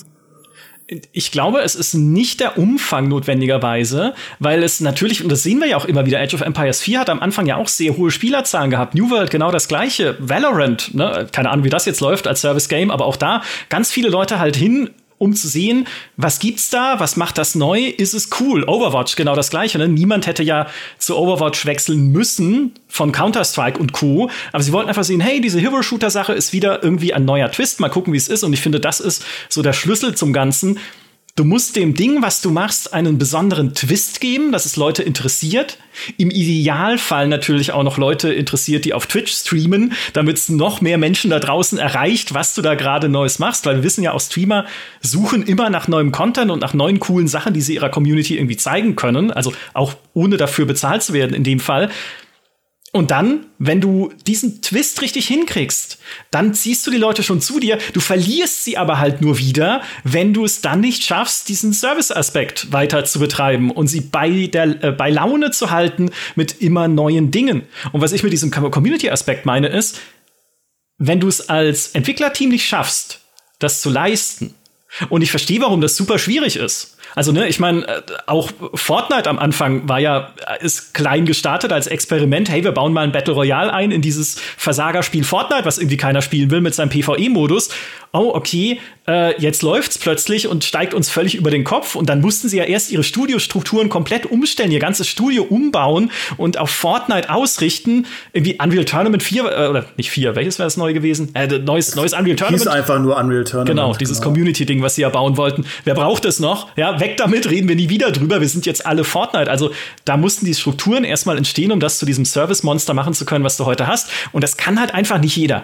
Ich glaube, es ist nicht der Umfang notwendigerweise, weil es natürlich, und das sehen wir ja auch immer wieder, Age of Empires vier hat am Anfang ja auch sehr hohe Spielerzahlen gehabt. New World genau das Gleiche. Valorant, ne? Keine Ahnung, wie das jetzt läuft als Service-Game, aber auch da ganz viele Leute halt hin, um zu sehen, was gibt's da, was macht das neu, ist es cool. Overwatch, genau das Gleiche. Ne? Niemand hätte ja zu Overwatch wechseln müssen von Counter-Strike und Co. Aber sie wollten einfach sehen, hey, diese Hero-Shooter-Sache ist wieder irgendwie ein neuer Twist. Mal gucken, wie es ist. Und ich finde, das ist so der Schlüssel zum Ganzen. Du musst dem Ding, was du machst, einen besonderen Twist geben, dass es Leute interessiert. Im Idealfall natürlich auch noch Leute interessiert, die auf Twitch streamen, damit es noch mehr Menschen da draußen erreicht, was du da gerade Neues machst. Weil wir wissen ja, auch Streamer suchen immer nach neuem Content und nach neuen coolen Sachen, die sie ihrer Community irgendwie zeigen können. Also auch ohne dafür bezahlt zu werden in dem Fall. Und dann, wenn du diesen Twist richtig hinkriegst, dann ziehst du die Leute schon zu dir. Du verlierst sie aber halt nur wieder, wenn du es dann nicht schaffst, diesen Service-Aspekt weiter zu betreiben und sie bei der äh, bei Laune zu halten mit immer neuen Dingen. Und was ich mit diesem Community-Aspekt meine, ist, wenn du es als Entwicklerteam nicht schaffst, das zu leisten, und ich verstehe, warum das super schwierig ist. Also, ne, ich meine, auch Fortnite am Anfang war ja, ist klein gestartet als Experiment. Hey, wir bauen mal ein Battle Royale ein in dieses Versagerspiel Fortnite, was irgendwie keiner spielen will mit seinem PvE-Modus. Oh, okay, äh, jetzt läuft's plötzlich und steigt uns völlig über den Kopf. Und dann mussten sie ja erst ihre Studiostrukturen komplett umstellen, ihr ganzes Studio umbauen und auf Fortnite ausrichten. Irgendwie Unreal Tournament vier, äh, oder nicht vier, welches wäre das neu gewesen? Äh, neues, neues Unreal Tournament. Hieß einfach nur Unreal Tournament. Genau, dieses genau. Community-Ding, was sie ja bauen wollten. Wer braucht es noch? Ja, weg damit, reden wir nie wieder drüber. Wir sind jetzt alle Fortnite. Also da mussten die Strukturen erstmal entstehen, um das zu diesem Service-Monster machen zu können, was du heute hast. Und das kann halt einfach nicht jeder.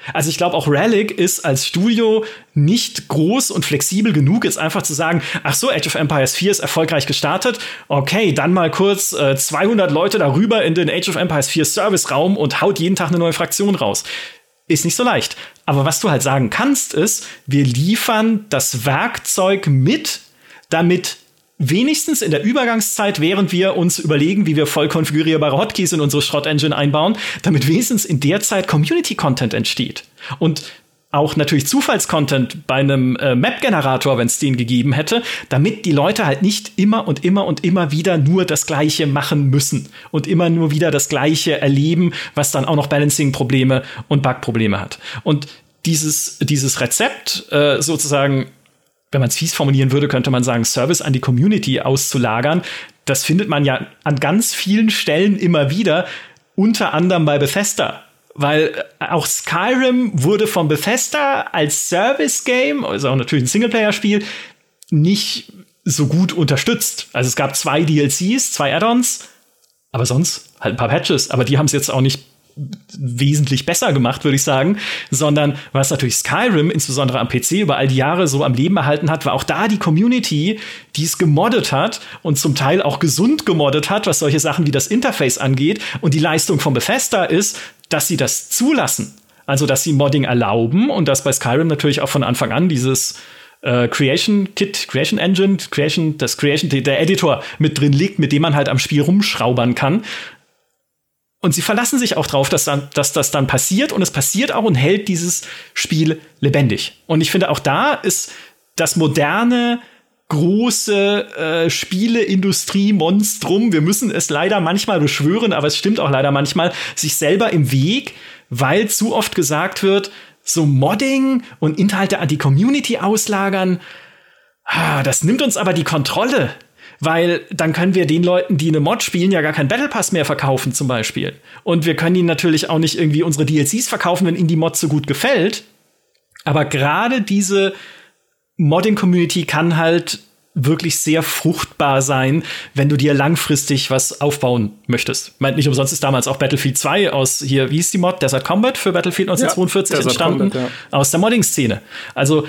Also ich glaube, auch Relic ist als Studio nicht groß und flexibel genug, jetzt einfach zu sagen, ach so, Age of Empires vier ist erfolgreich gestartet, okay, dann mal kurz äh, zweihundert Leute darüber in den Age of Empires vier Service-Raum und haut jeden Tag eine neue Fraktion raus. Ist nicht so leicht. Aber was du halt sagen kannst, ist, wir liefern das Werkzeug mit, damit wenigstens in der Übergangszeit, während wir uns überlegen, wie wir voll konfigurierbare Hotkeys in unsere Schrott-Engine einbauen, damit wenigstens in der Zeit Community-Content entsteht. Und auch natürlich Zufalls-Content bei einem äh, Map-Generator, wenn es den gegeben hätte, damit die Leute halt nicht immer und immer und immer wieder nur das Gleiche machen müssen und immer nur wieder das Gleiche erleben, was dann auch noch Balancing-Probleme und Bug-Probleme hat. Und dieses, dieses Rezept äh, sozusagen, wenn man es fies formulieren würde, könnte man sagen, Service an die Community auszulagern. Das findet man ja an ganz vielen Stellen immer wieder, unter anderem bei Bethesda. Weil auch Skyrim wurde von Bethesda als Service-Game, also auch natürlich ein Singleplayer-Spiel, nicht so gut unterstützt. Also es gab zwei D L Cs, zwei Add-ons, aber sonst halt ein paar Patches. Aber die haben es jetzt auch nicht wesentlich besser gemacht, würde ich sagen, sondern was natürlich Skyrim, insbesondere am P C, über all die Jahre so am Leben erhalten hat, war auch da die Community, die es gemoddet hat und zum Teil auch gesund gemoddet hat, was solche Sachen wie das Interface angeht. Und die Leistung von Bethesda ist, dass sie das zulassen. Also, dass sie Modding erlauben und dass bei Skyrim natürlich auch von Anfang an dieses äh, Creation Kit, Creation Engine, Creation, das Creation, der Editor mit drin liegt, mit dem man halt am Spiel rumschraubern kann. Und sie verlassen sich auch drauf, dass, dann, dass das dann passiert. Und es passiert auch und hält dieses Spiel lebendig. Und ich finde, auch da ist das moderne, große äh, Spieleindustrie-Monstrum, wir müssen es leider manchmal beschwören, aber es stimmt auch leider manchmal, sich selber im Weg, weil zu oft gesagt wird, so Modding und Inhalte an die Community auslagern, ah, das nimmt uns aber die Kontrolle. Weil dann können wir den Leuten, die eine Mod spielen, ja gar keinen Battle Pass mehr verkaufen zum Beispiel. Und wir können ihnen natürlich auch nicht irgendwie unsere D L Cs verkaufen, wenn ihnen die Mod so gut gefällt. Aber gerade diese Modding-Community kann halt wirklich sehr fruchtbar sein, wenn du dir langfristig was aufbauen möchtest. Ich meine, nicht umsonst ist damals auch Battlefield zwei aus hier, wie hieß die Mod? Desert Combat für Battlefield neunzehnhundertzweiundvierzig ja, entstanden. Combat, ja. Aus der Modding-Szene. Also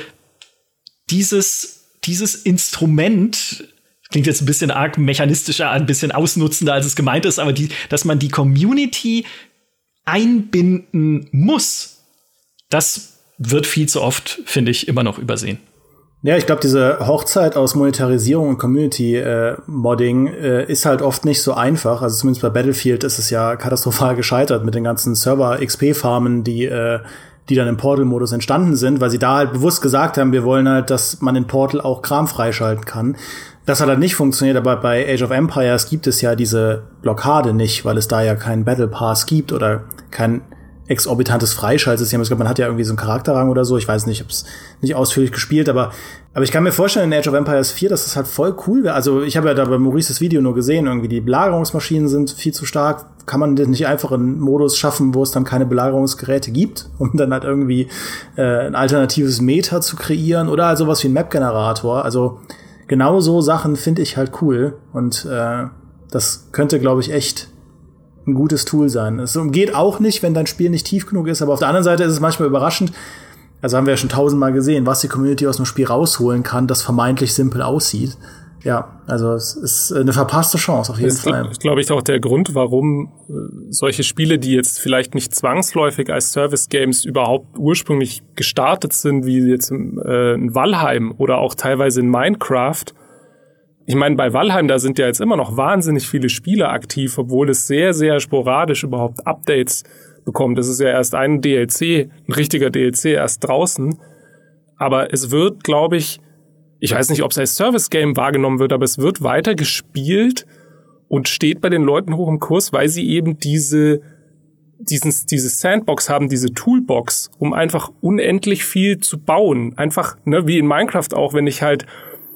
dieses, dieses Instrument klingt jetzt ein bisschen arg mechanistischer, ein bisschen ausnutzender, als es gemeint ist, aber die, dass man die Community einbinden muss, das wird viel zu oft, finde ich, immer noch übersehen. Ja, ich glaube, diese Hochzeit aus Monetarisierung und Community-Modding äh, äh, ist halt oft nicht so einfach. Also zumindest bei Battlefield ist es ja katastrophal gescheitert mit den ganzen Server-X P-Farmen, die äh, die dann im Portal-Modus entstanden sind, weil sie da halt bewusst gesagt haben, wir wollen halt, dass man in Portal auch Kram freischalten kann. Das hat halt nicht funktioniert, aber bei Age of Empires gibt es ja diese Blockade nicht, weil es da ja keinen Battle Pass gibt oder kein exorbitantes Freischaltsystem. Ich glaube, man hat ja irgendwie so einen Charakterrang oder so. Ich weiß nicht, ich habe es nicht ausführlich gespielt, aber aber ich kann mir vorstellen, in Age of Empires vier, dass das halt voll cool wäre. Also ich habe ja da bei Maurices Video nur gesehen, irgendwie die Belagerungsmaschinen sind viel zu stark. Kann man denn nicht einfach einen Modus schaffen, wo es dann keine Belagerungsgeräte gibt, um dann halt irgendwie äh, ein alternatives Meta zu kreieren oder halt sowas wie ein Map-Generator. Also genau so Sachen finde ich halt cool und äh, das könnte, glaube ich, echt ein gutes Tool sein. Es geht auch nicht, wenn dein Spiel nicht tief genug ist, aber auf der anderen Seite ist es manchmal überraschend, also haben wir ja schon tausendmal gesehen, was die Community aus einem Spiel rausholen kann, das vermeintlich simpel aussieht. Ja, also es ist eine verpasste Chance auf jeden das Fall. Das ist, glaube ich, auch der Grund, warum solche Spiele, die jetzt vielleicht nicht zwangsläufig als Service-Games überhaupt ursprünglich gestartet sind, wie jetzt in, äh, in Valheim oder auch teilweise in Minecraft. Ich meine, bei Valheim, da sind ja jetzt immer noch wahnsinnig viele Spieler aktiv, obwohl es sehr, sehr sporadisch überhaupt Updates bekommt. Das ist ja erst ein D L C, ein richtiger D L C erst draußen. Aber es wird, glaube ich, ich weiß nicht, ob es als Service-Game wahrgenommen wird, aber es wird weiter gespielt und steht bei den Leuten hoch im Kurs, weil sie eben diese, diesen, diese Sandbox haben, diese Toolbox, um einfach unendlich viel zu bauen. Einfach, ne, wie in Minecraft auch, wenn ich halt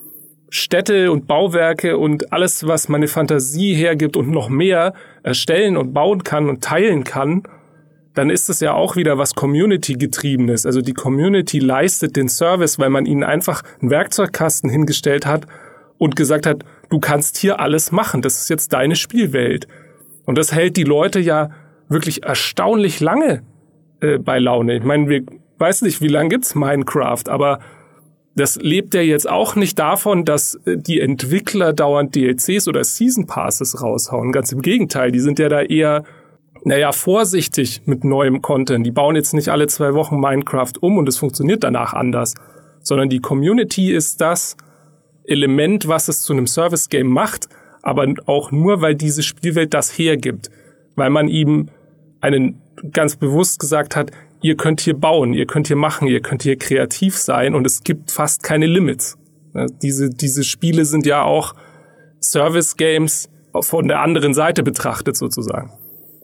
Städte und Bauwerke und alles, was meine Fantasie hergibt und noch mehr erstellen und bauen kann und teilen kann, dann ist es ja auch wieder was Community-getriebenes. Also die Community leistet den Service, weil man ihnen einfach einen Werkzeugkasten hingestellt hat und gesagt hat, du kannst hier alles machen, das ist jetzt deine Spielwelt. Und das hält die Leute ja wirklich erstaunlich lange äh, bei Laune. Ich meine, wir weiß nicht, wie lange gibt's Minecraft, aber das lebt ja jetzt auch nicht davon, dass die Entwickler dauernd D L Cs oder Season Passes raushauen. Ganz im Gegenteil, die sind ja da eher, naja, vorsichtig mit neuem Content. Die bauen jetzt nicht alle zwei Wochen Minecraft um und es funktioniert danach anders, sondern die Community ist das Element, was es zu einem Service-Game macht, aber auch nur, weil diese Spielwelt das hergibt. Weil man ihm einen ganz bewusst gesagt hat, ihr könnt hier bauen, ihr könnt hier machen, ihr könnt hier kreativ sein und es gibt fast keine Limits. Diese, diese Spiele sind ja auch Service-Games von der anderen Seite betrachtet sozusagen.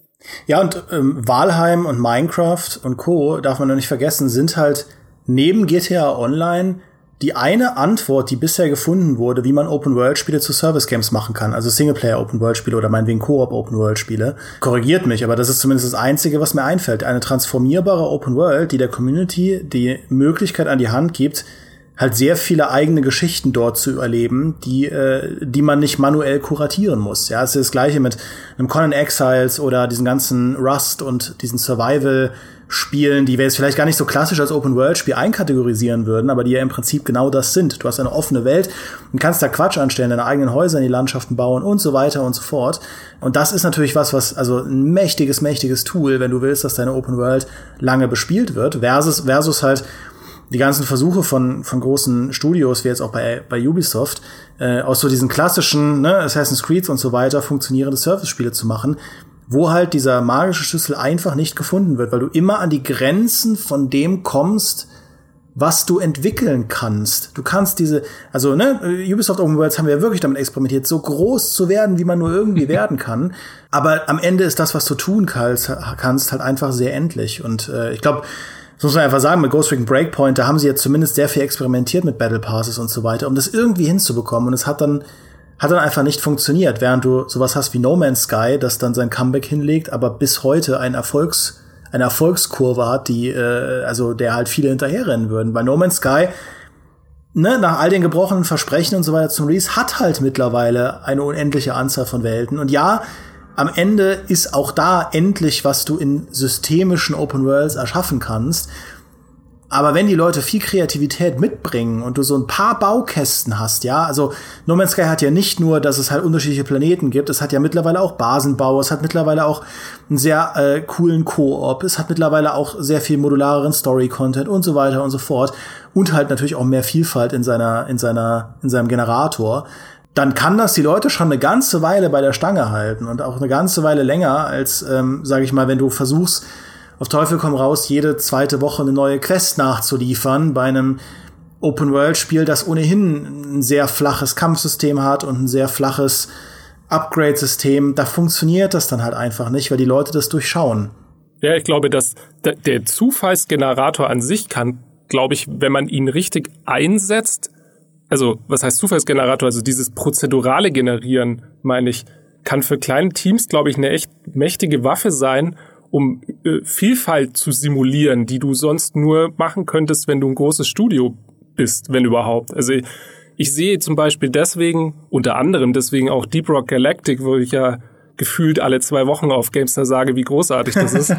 Ja, und ähm, Valheim und Minecraft und Co., darf man noch nicht vergessen, sind halt neben G T A Online die eine Antwort, die bisher gefunden wurde, wie man Open-World-Spiele zu Service-Games machen kann. Also Singleplayer-Open-World-Spiele oder meinetwegen Koop-Open-World-Spiele. Korrigiert mich, aber das ist zumindest das Einzige, was mir einfällt. Eine transformierbare Open-World, die der Community die Möglichkeit an die Hand gibt, halt sehr viele eigene Geschichten dort zu erleben, die äh, die man nicht manuell kuratieren muss. Ja, es ist das Gleiche mit einem Conan Exiles oder diesen ganzen Rust und diesen Survival-Spielen, die wir jetzt vielleicht gar nicht so klassisch als Open-World-Spiel einkategorisieren würden, aber die ja im Prinzip genau das sind. Du hast eine offene Welt und kannst da Quatsch anstellen, deine eigenen Häuser in die Landschaften bauen und so weiter und so fort. Und das ist natürlich was, was also ein mächtiges, mächtiges Tool, wenn du willst, dass deine Open-World lange bespielt wird, versus versus halt die ganzen Versuche von von großen Studios, wie jetzt auch bei bei Ubisoft, äh, aus so diesen klassischen, ne, Assassin's Creed und so weiter, funktionierende Service-Spiele zu machen, wo halt dieser magische Schlüssel einfach nicht gefunden wird, weil du immer an die Grenzen von dem kommst, was du entwickeln kannst. Du kannst diese, also ne, Ubisoft Open Worlds haben wir ja wirklich damit experimentiert, so groß zu werden, wie man nur irgendwie werden kann. Aber am Ende ist das, was du tun kannst, kannst halt einfach sehr endlich. Und äh, ich glaube, das muss man einfach sagen, mit Ghost Recon Breakpoint, da haben sie jetzt zumindest sehr viel experimentiert mit Battle Passes und so weiter, um das irgendwie hinzubekommen. Und es hat dann hat dann einfach nicht funktioniert, während du sowas hast wie No Man's Sky, das dann sein Comeback hinlegt, aber bis heute ein Erfolgs, eine Erfolgskurve hat, die äh, also der halt viele hinterherrennen würden. Bei No Man's Sky, ne, nach all den gebrochenen Versprechen und so weiter zum Release, hat halt mittlerweile eine unendliche Anzahl von Welten. Und ja, am Ende ist auch da endlich, was du in systemischen Open Worlds erschaffen kannst. Aber wenn die Leute viel Kreativität mitbringen und du so ein paar Baukästen hast, ja, also No Man's Sky hat ja nicht nur, dass es halt unterschiedliche Planeten gibt, es hat ja mittlerweile auch Basenbau, es hat mittlerweile auch einen sehr äh, coolen Koop, es hat mittlerweile auch sehr viel modulareren Story-Content und so weiter und so fort und halt natürlich auch mehr Vielfalt in seiner, in seiner, in seinem Generator. Dann kann das die Leute schon eine ganze Weile bei der Stange halten und auch eine ganze Weile länger als, ähm, sage ich mal, wenn du versuchst, auf Teufel komm raus, jede zweite Woche eine neue Quest nachzuliefern bei einem Open-World-Spiel, das ohnehin ein sehr flaches Kampfsystem hat und ein sehr flaches Upgrade-System. Da funktioniert das dann halt einfach nicht, weil die Leute das durchschauen. Ja, ich glaube, dass der Zufallsgenerator an sich kann, glaube ich, wenn man ihn richtig einsetzt, also was heißt Zufallsgenerator, also dieses prozedurale Generieren, meine ich, kann für kleine Teams, glaube ich, eine echt mächtige Waffe sein, um äh, Vielfalt zu simulieren, die du sonst nur machen könntest, wenn du ein großes Studio bist, wenn überhaupt. Also ich, ich sehe zum Beispiel deswegen, unter anderem deswegen auch Deep Rock Galactic, wo ich ja gefühlt alle zwei Wochen auf Gamestar sage, wie großartig das ist.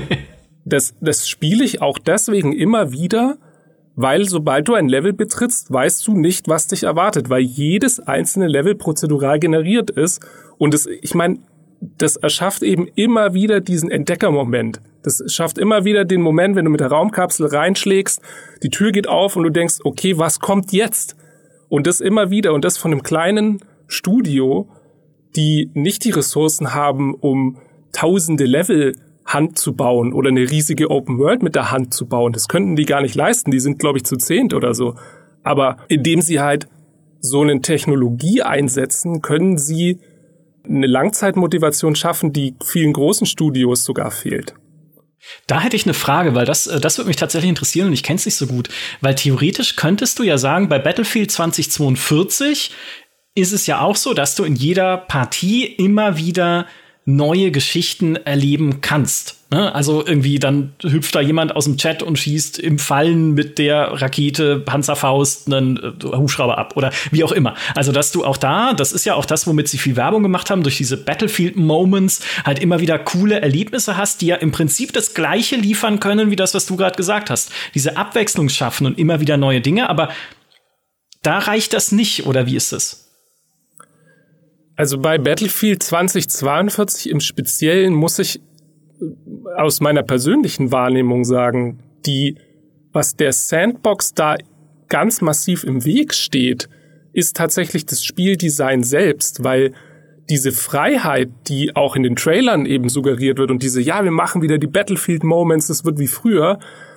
das, das spiele ich auch deswegen immer wieder, weil sobald du ein Level betrittst, weißt du nicht, was dich erwartet, weil jedes einzelne Level prozedural generiert ist. Und es, ich meine, das erschafft eben immer wieder diesen Entdeckermoment. Das schafft immer wieder den Moment, wenn du mit der Raumkapsel reinschlägst, die Tür geht auf und du denkst, okay, was kommt jetzt? Und das immer wieder, und das von einem kleinen Studio, die nicht die Ressourcen haben, um tausende Level Hand zu bauen oder eine riesige Open World mit der Hand zu bauen. Das könnten die gar nicht leisten. Die sind, glaube ich, zu zehnt oder so. Aber indem sie halt so eine Technologie einsetzen, können sie eine Langzeitmotivation schaffen, die vielen großen Studios sogar fehlt. Da hätte ich eine Frage, weil das, das würde mich tatsächlich interessieren und ich kenne es nicht so gut. Weil theoretisch könntest du ja sagen, bei Battlefield zwanzig zweiundvierzig ist es ja auch so, dass du in jeder Partie immer wieder neue Geschichten erleben kannst. Ne? Also irgendwie dann hüpft da jemand aus dem Chat und schießt im Fallen mit der Rakete Panzerfaust einen Hubschrauber ab oder wie auch immer. Also dass du auch da, das ist ja auch das, womit sie viel Werbung gemacht haben, durch diese Battlefield-Moments halt immer wieder coole Erlebnisse hast, die ja im Prinzip das Gleiche liefern können, wie das, was du gerade gesagt hast. Diese Abwechslung schaffen und immer wieder neue Dinge, aber da reicht das nicht, oder wie ist es? Also bei Battlefield zwanzig zweiundvierzig im Speziellen muss ich aus meiner persönlichen Wahrnehmung sagen, die, was der Sandbox da ganz massiv im Weg steht, ist tatsächlich das Spieldesign selbst, weil diese Freiheit, die auch in den Trailern eben suggeriert wird und diese, ja, wir machen wieder die Battlefield-Moments, das wird wie früher,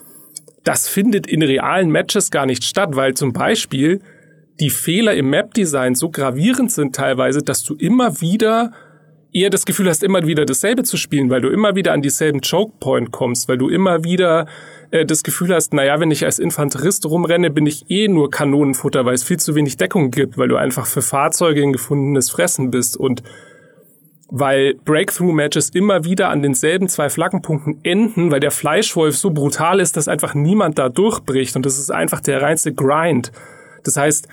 das findet in realen Matches gar nicht statt, weil zum Beispiel die Fehler im Map-Design so gravierend sind teilweise, dass du immer wieder eher das Gefühl hast, immer wieder dasselbe zu spielen, weil du immer wieder an dieselben Choke-Point kommst, weil du immer wieder äh, das Gefühl hast, naja, wenn ich als Infanterist rumrenne, bin ich eh nur Kanonenfutter, weil es viel zu wenig Deckung gibt, weil du einfach für Fahrzeuge ein gefundenes Fressen bist und weil Breakthrough-Matches immer wieder an denselben zwei Flaggenpunkten enden, weil der Fleischwolf so brutal ist, dass einfach niemand da durchbricht und das ist einfach der reinste Grind. Das heißt,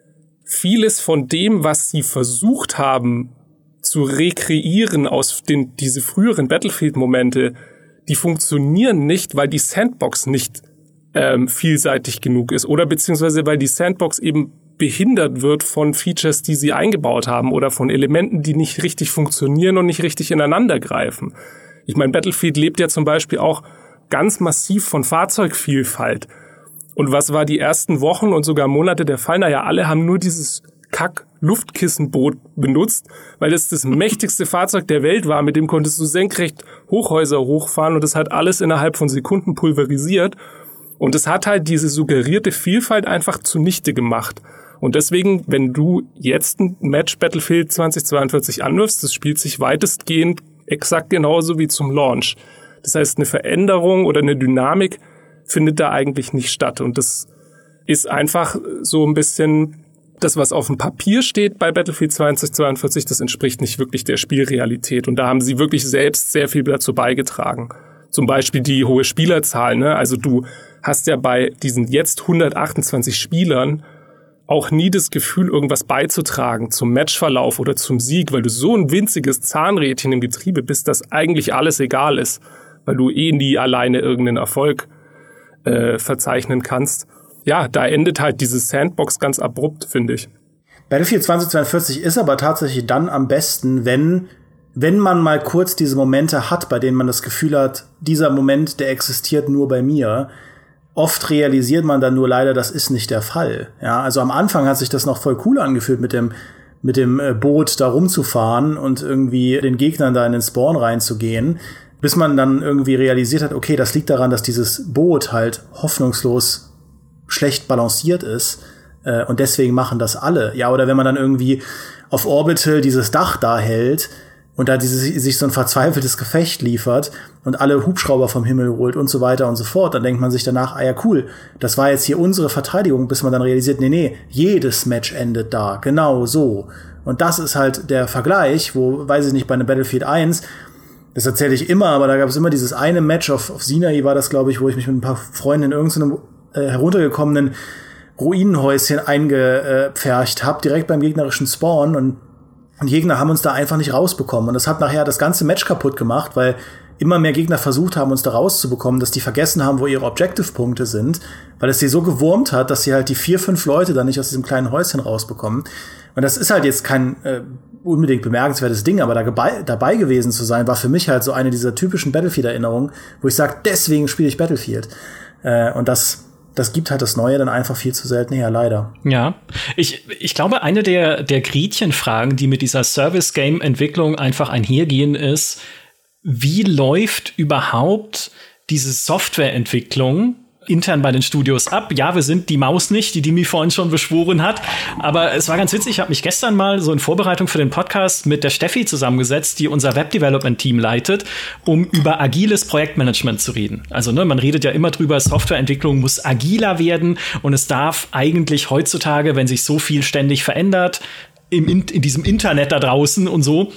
vieles von dem, was sie versucht haben zu rekreieren aus den diese früheren Battlefield-Momente, die funktionieren nicht, weil die Sandbox nicht ähm, vielseitig genug ist oder beziehungsweise weil die Sandbox eben behindert wird von Features, die sie eingebaut haben oder von Elementen, die nicht richtig funktionieren und nicht richtig ineinander greifen. Ich meine, Battlefield lebt ja zum Beispiel auch ganz massiv von Fahrzeugvielfalt. Und was war die ersten Wochen und sogar Monate der Fall? Naja, alle haben nur dieses Kack-Luftkissenboot benutzt, weil es das mächtigste Fahrzeug der Welt war. Mit dem konntest du senkrecht Hochhäuser hochfahren und das hat alles innerhalb von Sekunden pulverisiert. Und es hat halt diese suggerierte Vielfalt einfach zunichte gemacht. Und deswegen, wenn du jetzt ein Match Battlefield zwanzig zweiundvierzig anwirfst, das spielt sich weitestgehend exakt genauso wie zum Launch. Das heißt, eine Veränderung oder eine Dynamik findet da eigentlich nicht statt. Und das ist einfach so ein bisschen das, was auf dem Papier steht bei Battlefield zwanzig zweiundvierzig, das entspricht nicht wirklich der Spielrealität. Und da haben sie wirklich selbst sehr viel dazu beigetragen. Zum Beispiel die hohe Spielerzahl, ne? Also du hast ja bei diesen jetzt hundertachtundzwanzig Spielern auch nie das Gefühl, irgendwas beizutragen zum Matchverlauf oder zum Sieg, weil du so ein winziges Zahnrädchen im Getriebe bist, dass eigentlich alles egal ist, weil du eh nie alleine irgendeinen Erfolg Äh, verzeichnen kannst. Ja, da endet halt diese Sandbox ganz abrupt, finde ich. Battlefield zwanzig zweiundvierzig ist aber tatsächlich dann am besten, wenn, wenn man mal kurz diese Momente hat, bei denen man das Gefühl hat, dieser Moment, der existiert nur bei mir. Oft realisiert man dann nur leider, das ist nicht der Fall. Ja, also am Anfang hat sich das noch voll cool angefühlt, mit dem, mit dem Boot da rumzufahren und irgendwie den Gegnern da in den Spawn reinzugehen. Bis man dann irgendwie realisiert hat, okay, das liegt daran, dass dieses Boot halt hoffnungslos schlecht balanciert ist. Äh, und deswegen machen das alle. Ja, oder wenn man dann irgendwie auf Orbital dieses Dach da hält und da dieses, sich so ein verzweifeltes Gefecht liefert und alle Hubschrauber vom Himmel holt und so weiter und so fort, dann denkt man sich danach, ah ja, cool, das war jetzt hier unsere Verteidigung, bis man dann realisiert, nee, nee, jedes Match endet da, genau so. Und das ist halt der Vergleich, wo, weiß ich nicht, bei einem Battlefield eins, das erzähle ich immer, aber da gab es immer dieses eine Match auf, auf Sinai, war das, glaube ich, wo ich mich mit ein paar Freunden in irgendeinem äh, heruntergekommenen Ruinenhäuschen eingepfercht habe, direkt beim gegnerischen Spawn. Und, und Gegner haben uns da einfach nicht rausbekommen. Und das hat nachher das ganze Match kaputt gemacht, weil immer mehr Gegner versucht haben, uns da rauszubekommen, dass die vergessen haben, wo ihre Objective-Punkte sind, weil es sie so gewurmt hat, dass sie halt die vier, fünf Leute dann nicht aus diesem kleinen Häuschen rausbekommen. Und das ist halt jetzt kein äh, unbedingt bemerkenswertes Ding, aber da dabei, dabei gewesen zu sein, war für mich halt so eine dieser typischen Battlefield-Erinnerungen, wo ich sage, deswegen spiele ich Battlefield. Äh, und das das gibt halt das Neue dann einfach viel zu selten her, leider. Ja, ich, ich glaube, eine der, der Gretchenfragen, die mit dieser Service-Game-Entwicklung einfach einhergehen, ist, wie läuft überhaupt diese Softwareentwicklung intern bei den Studios ab? Ja, wir sind die Maus nicht, die Dimi vorhin schon beschworen hat. Aber es war ganz witzig, ich habe mich gestern mal so in Vorbereitung für den Podcast mit der Steffi zusammengesetzt, die unser Web-Development-Team leitet, um über agiles Projektmanagement zu reden. Also ne, man redet ja immer drüber, Softwareentwicklung muss agiler werden und es darf eigentlich heutzutage, wenn sich so viel ständig verändert, im, in, in diesem Internet da draußen und so,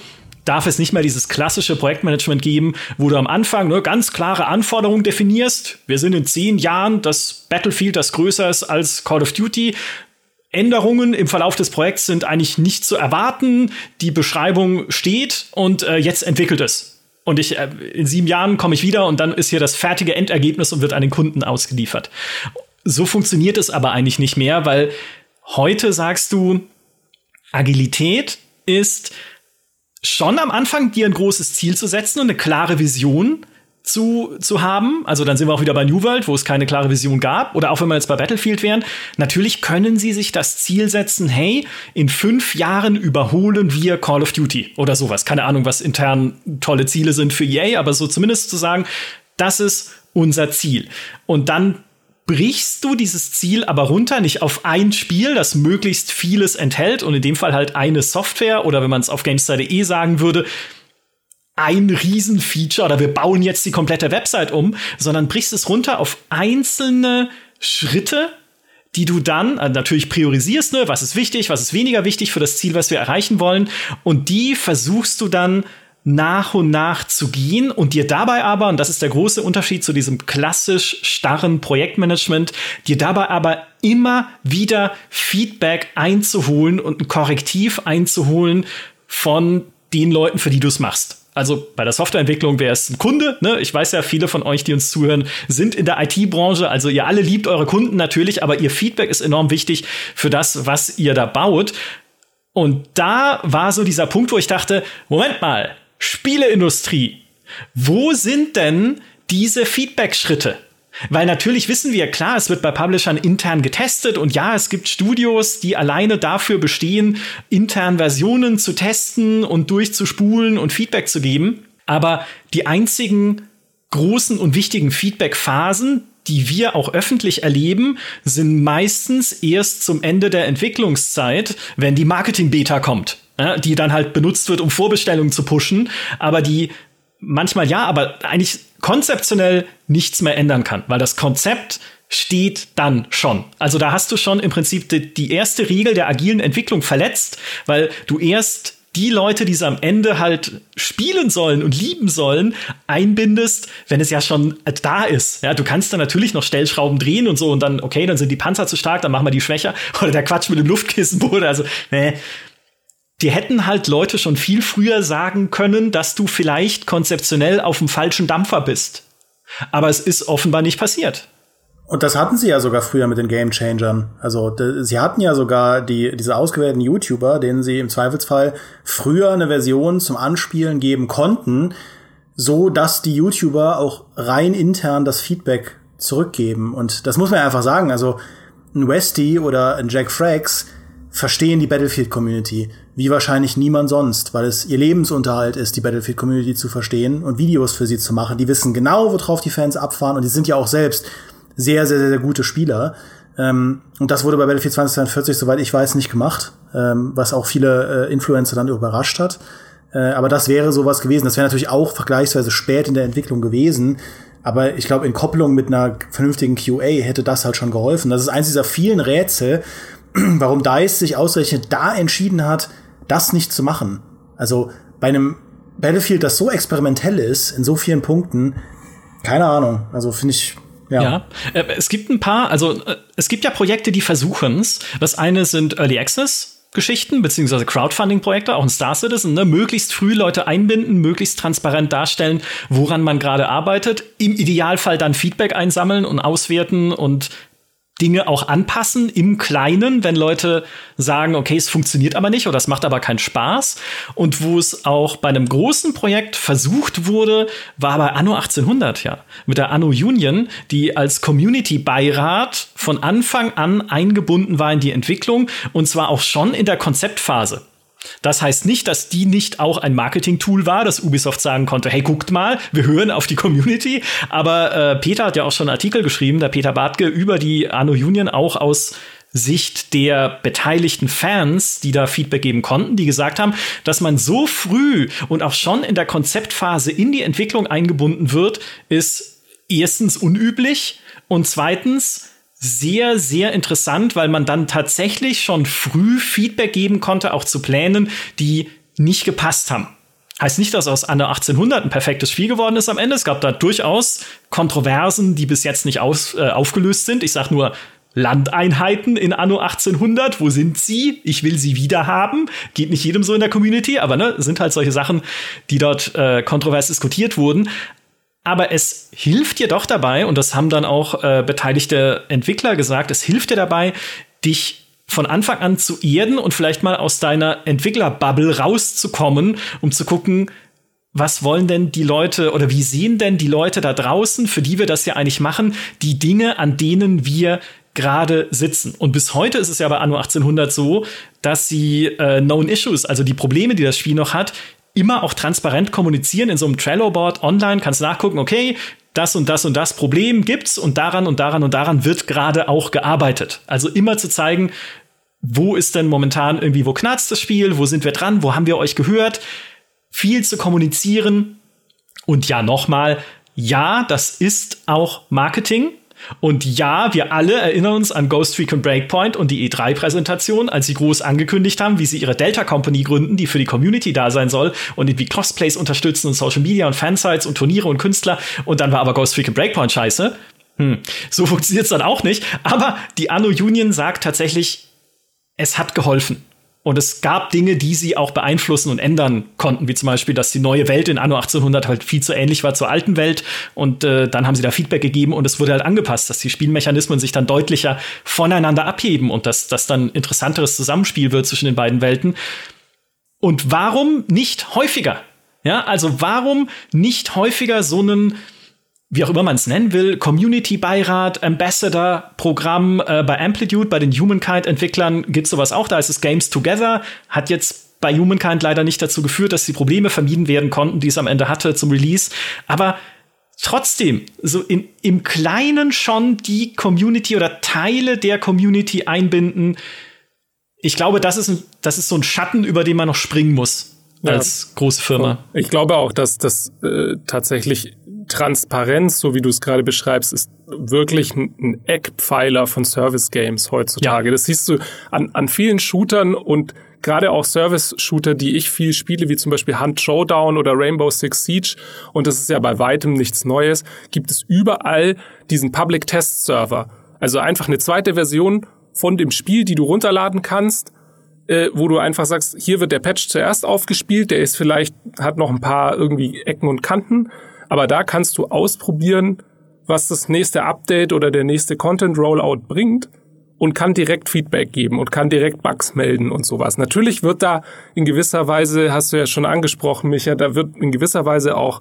darf es nicht mehr dieses klassische Projektmanagement geben, wo du am Anfang ne, ganz klare Anforderungen definierst. Wir sind in zehn Jahren das Battlefield, das größer ist als Call of Duty. Änderungen im Verlauf des Projekts sind eigentlich nicht zu erwarten. Die Beschreibung steht und äh, jetzt entwickelt es. Und ich äh, in sieben Jahren komme ich wieder und dann ist hier das fertige Endergebnis und wird an den Kunden ausgeliefert. So funktioniert es aber eigentlich nicht mehr, weil heute sagst du, Agilität ist schon am Anfang dir ein großes Ziel zu setzen und eine klare Vision zu, zu haben. Also dann sind wir auch wieder bei New World, wo es keine klare Vision gab. Oder auch wenn wir jetzt bei Battlefield wären. Natürlich können sie sich das Ziel setzen, hey, in fünf Jahren überholen wir Call of Duty oder sowas. Keine Ahnung, was intern tolle Ziele sind für E A, aber so zumindest zu sagen, das ist unser Ziel. Und dann brichst du dieses Ziel aber runter, nicht auf ein Spiel, das möglichst vieles enthält und in dem Fall halt eine Software oder wenn man es auf GameStar punkt de sagen würde, ein Riesenfeature oder wir bauen jetzt die komplette Website um, sondern brichst es runter auf einzelne Schritte, die du dann also natürlich priorisierst, ne, was ist wichtig, was ist weniger wichtig für das Ziel, was wir erreichen wollen und die versuchst du dann nach und nach zu gehen und dir dabei aber, und das ist der große Unterschied zu diesem klassisch starren Projektmanagement, dir dabei aber immer wieder Feedback einzuholen und ein Korrektiv einzuholen von den Leuten, für die du es machst. Also bei der Softwareentwicklung wäre es ein Kunde, ne? Ich weiß ja, viele von euch, die uns zuhören, sind in der I T-Branche. Also ihr alle liebt eure Kunden natürlich, aber ihr Feedback ist enorm wichtig für das, was ihr da baut. Und da war so dieser Punkt, wo ich dachte, Moment mal, Spieleindustrie. Wo sind denn diese Feedback-Schritte? Weil natürlich wissen wir, klar, es wird bei Publishern intern getestet und ja, es gibt Studios, die alleine dafür bestehen, intern Versionen zu testen und durchzuspulen und Feedback zu geben. Aber die einzigen großen und wichtigen Feedback-Phasen, die wir auch öffentlich erleben, sind meistens erst zum Ende der Entwicklungszeit, wenn die Marketing-Beta kommt. Ja, die dann halt benutzt wird, um Vorbestellungen zu pushen, aber die manchmal ja, aber eigentlich konzeptionell nichts mehr ändern kann, weil das Konzept steht dann schon. Also da hast du schon im Prinzip die, die erste Regel der agilen Entwicklung verletzt, weil du erst die Leute, die es am Ende halt spielen sollen und lieben sollen, einbindest, wenn es ja schon da ist. Ja, du kannst dann natürlich noch Stellschrauben drehen und so und dann, okay, dann sind die Panzer zu stark, dann machen wir die schwächer oder der Quatsch mit dem Luftkissenboden, also, nee. Die hätten halt Leute schon viel früher sagen können, dass du vielleicht konzeptionell auf dem falschen Dampfer bist. Aber es ist offenbar nicht passiert. Und das hatten sie ja sogar früher mit den Game-Changern. Also sie hatten ja sogar die diese ausgewählten YouTuber, denen sie im Zweifelsfall früher eine Version zum Anspielen geben konnten, so dass die YouTuber auch rein intern das Feedback zurückgeben. Und das muss man ja einfach sagen. Also ein Westy oder ein Jack Frags verstehen die Battlefield-Community wie wahrscheinlich niemand sonst, weil es ihr Lebensunterhalt ist, die Battlefield-Community zu verstehen und Videos für sie zu machen. Die wissen genau, worauf die Fans abfahren und die sind ja auch selbst sehr, sehr, sehr, sehr gute Spieler. Ähm, und das wurde bei Battlefield zwanzig zweiundvierzig, soweit ich weiß, nicht gemacht, ähm, was auch viele äh, Influencer dann überrascht hat. Äh, aber das wäre sowas gewesen. Das wäre natürlich auch vergleichsweise spät in der Entwicklung gewesen. Aber ich glaube, in Kopplung mit einer vernünftigen Q A hätte das halt schon geholfen. Das ist eins dieser vielen Rätsel, warum DICE sich ausgerechnet da entschieden hat, das nicht zu machen. Also bei einem Battlefield, das so experimentell ist, in so vielen Punkten, keine Ahnung. Also finde ich, ja. Ja, äh, es gibt ein paar, also äh, es gibt ja Projekte, die versuchen's. Das eine sind Early Access Geschichten, beziehungsweise Crowdfunding-Projekte, auch in Star Citizen, ne? Möglichst früh Leute einbinden, möglichst transparent darstellen, woran man gerade arbeitet. Im Idealfall dann Feedback einsammeln und auswerten und Dinge auch anpassen im Kleinen, wenn Leute sagen, okay, es funktioniert aber nicht oder es macht aber keinen Spaß. Und wo es auch bei einem großen Projekt versucht wurde, war bei Anno achtzehnhundert, ja. Mit der Anno Union, die als Community-Beirat von Anfang an eingebunden war in die Entwicklung und zwar auch schon in der Konzeptphase. Das heißt nicht, dass die nicht auch ein Marketing-Tool war, dass Ubisoft sagen konnte, hey, guckt mal, wir hören auf die Community. Aber äh, Peter hat ja auch schon einen Artikel geschrieben, der Peter Bartke, über die Anno Union, auch aus Sicht der beteiligten Fans, die da Feedback geben konnten, die gesagt haben, dass man so früh und auch schon in der Konzeptphase in die Entwicklung eingebunden wird, ist erstens unüblich und zweitens sehr, sehr interessant, weil man dann tatsächlich schon früh Feedback geben konnte, auch zu Plänen, die nicht gepasst haben. Heißt nicht, dass aus Anno achtzehnhundert ein perfektes Spiel geworden ist am Ende. Es gab da durchaus Kontroversen, die bis jetzt nicht aus, äh, aufgelöst sind. Ich sag nur Landeinheiten in Anno achtzehnhundert. Wo sind sie? Ich will sie wieder haben. Geht nicht jedem so in der Community, aber ne, sind halt solche Sachen, die dort äh, kontrovers diskutiert wurden. Aber es hilft dir doch dabei, und das haben dann auch äh, beteiligte Entwickler gesagt, es hilft dir dabei, dich von Anfang an zu erden und vielleicht mal aus deiner Entwicklerbubble rauszukommen, um zu gucken, was wollen denn die Leute oder wie sehen denn die Leute da draußen, für die wir das ja eigentlich machen, die Dinge, an denen wir gerade sitzen. Und bis heute ist es ja bei Anno achtzehnhundert so, dass sie äh, Known Issues, also die Probleme, die das Spiel noch hat, immer auch transparent kommunizieren in so einem Trello-Board online. Kannst nachgucken, okay, das und das und das Problem gibt's und daran und daran und daran wird gerade auch gearbeitet. Also immer zu zeigen, wo ist denn momentan irgendwie, wo knarzt das Spiel, wo sind wir dran, wo haben wir euch gehört, viel zu kommunizieren. Und ja, nochmal, ja, das ist auch Marketing. Und ja, wir alle erinnern uns an Ghost Recon Breakpoint und die E drei Präsentation, als sie groß angekündigt haben, wie sie ihre Delta Company gründen, die für die Community da sein soll und irgendwie Cosplays unterstützen und Social Media und Fansites und Turniere und Künstler. Und dann war aber Ghost Recon Breakpoint scheiße. Hm. So funktioniert's dann auch nicht. Aber die Anno Union sagt tatsächlich, es hat geholfen. Und es gab Dinge, die sie auch beeinflussen und ändern konnten, wie zum Beispiel, dass die neue Welt in Anno achtzehnhundert halt viel zu ähnlich war zur alten Welt. Und äh, dann haben sie da Feedback gegeben und es wurde halt angepasst, dass die Spielmechanismen sich dann deutlicher voneinander abheben und dass das dann interessanteres Zusammenspiel wird zwischen den beiden Welten. Und warum nicht häufiger? Ja, also warum nicht häufiger so einen, wie auch immer man es nennen will, Community-Beirat, Ambassador-Programm äh, bei Amplitude, bei den Humankind-Entwicklern gibt's sowas auch. Da ist es Games Together, hat jetzt bei Humankind leider nicht dazu geführt, dass die Probleme vermieden werden konnten, die es am Ende hatte zum Release. Aber trotzdem, so in, im Kleinen schon die Community oder Teile der Community einbinden. Ich glaube, das ist, ein, das ist so ein Schatten, über den man noch springen muss als ja. große Firma. Ich glaube auch, dass das äh, tatsächlich Transparenz, so wie du es gerade beschreibst, ist wirklich ein Eckpfeiler von Service-Games heutzutage. Ja. Das siehst du an, an vielen Shootern und gerade auch Service-Shooter, die ich viel spiele, wie zum Beispiel Hunt Showdown oder Rainbow Six Siege, und das ist ja bei weitem nichts Neues, gibt es überall diesen Public-Test-Server. Also einfach eine zweite Version von dem Spiel, die du runterladen kannst, äh, wo du einfach sagst, hier wird der Patch zuerst aufgespielt, der ist vielleicht, hat noch ein paar irgendwie Ecken und Kanten, aber da kannst du ausprobieren, was das nächste Update oder der nächste Content-Rollout bringt und kann direkt Feedback geben und kann direkt Bugs melden und sowas. Natürlich wird da in gewisser Weise, hast du ja schon angesprochen, Micha, da wird in gewisser Weise auch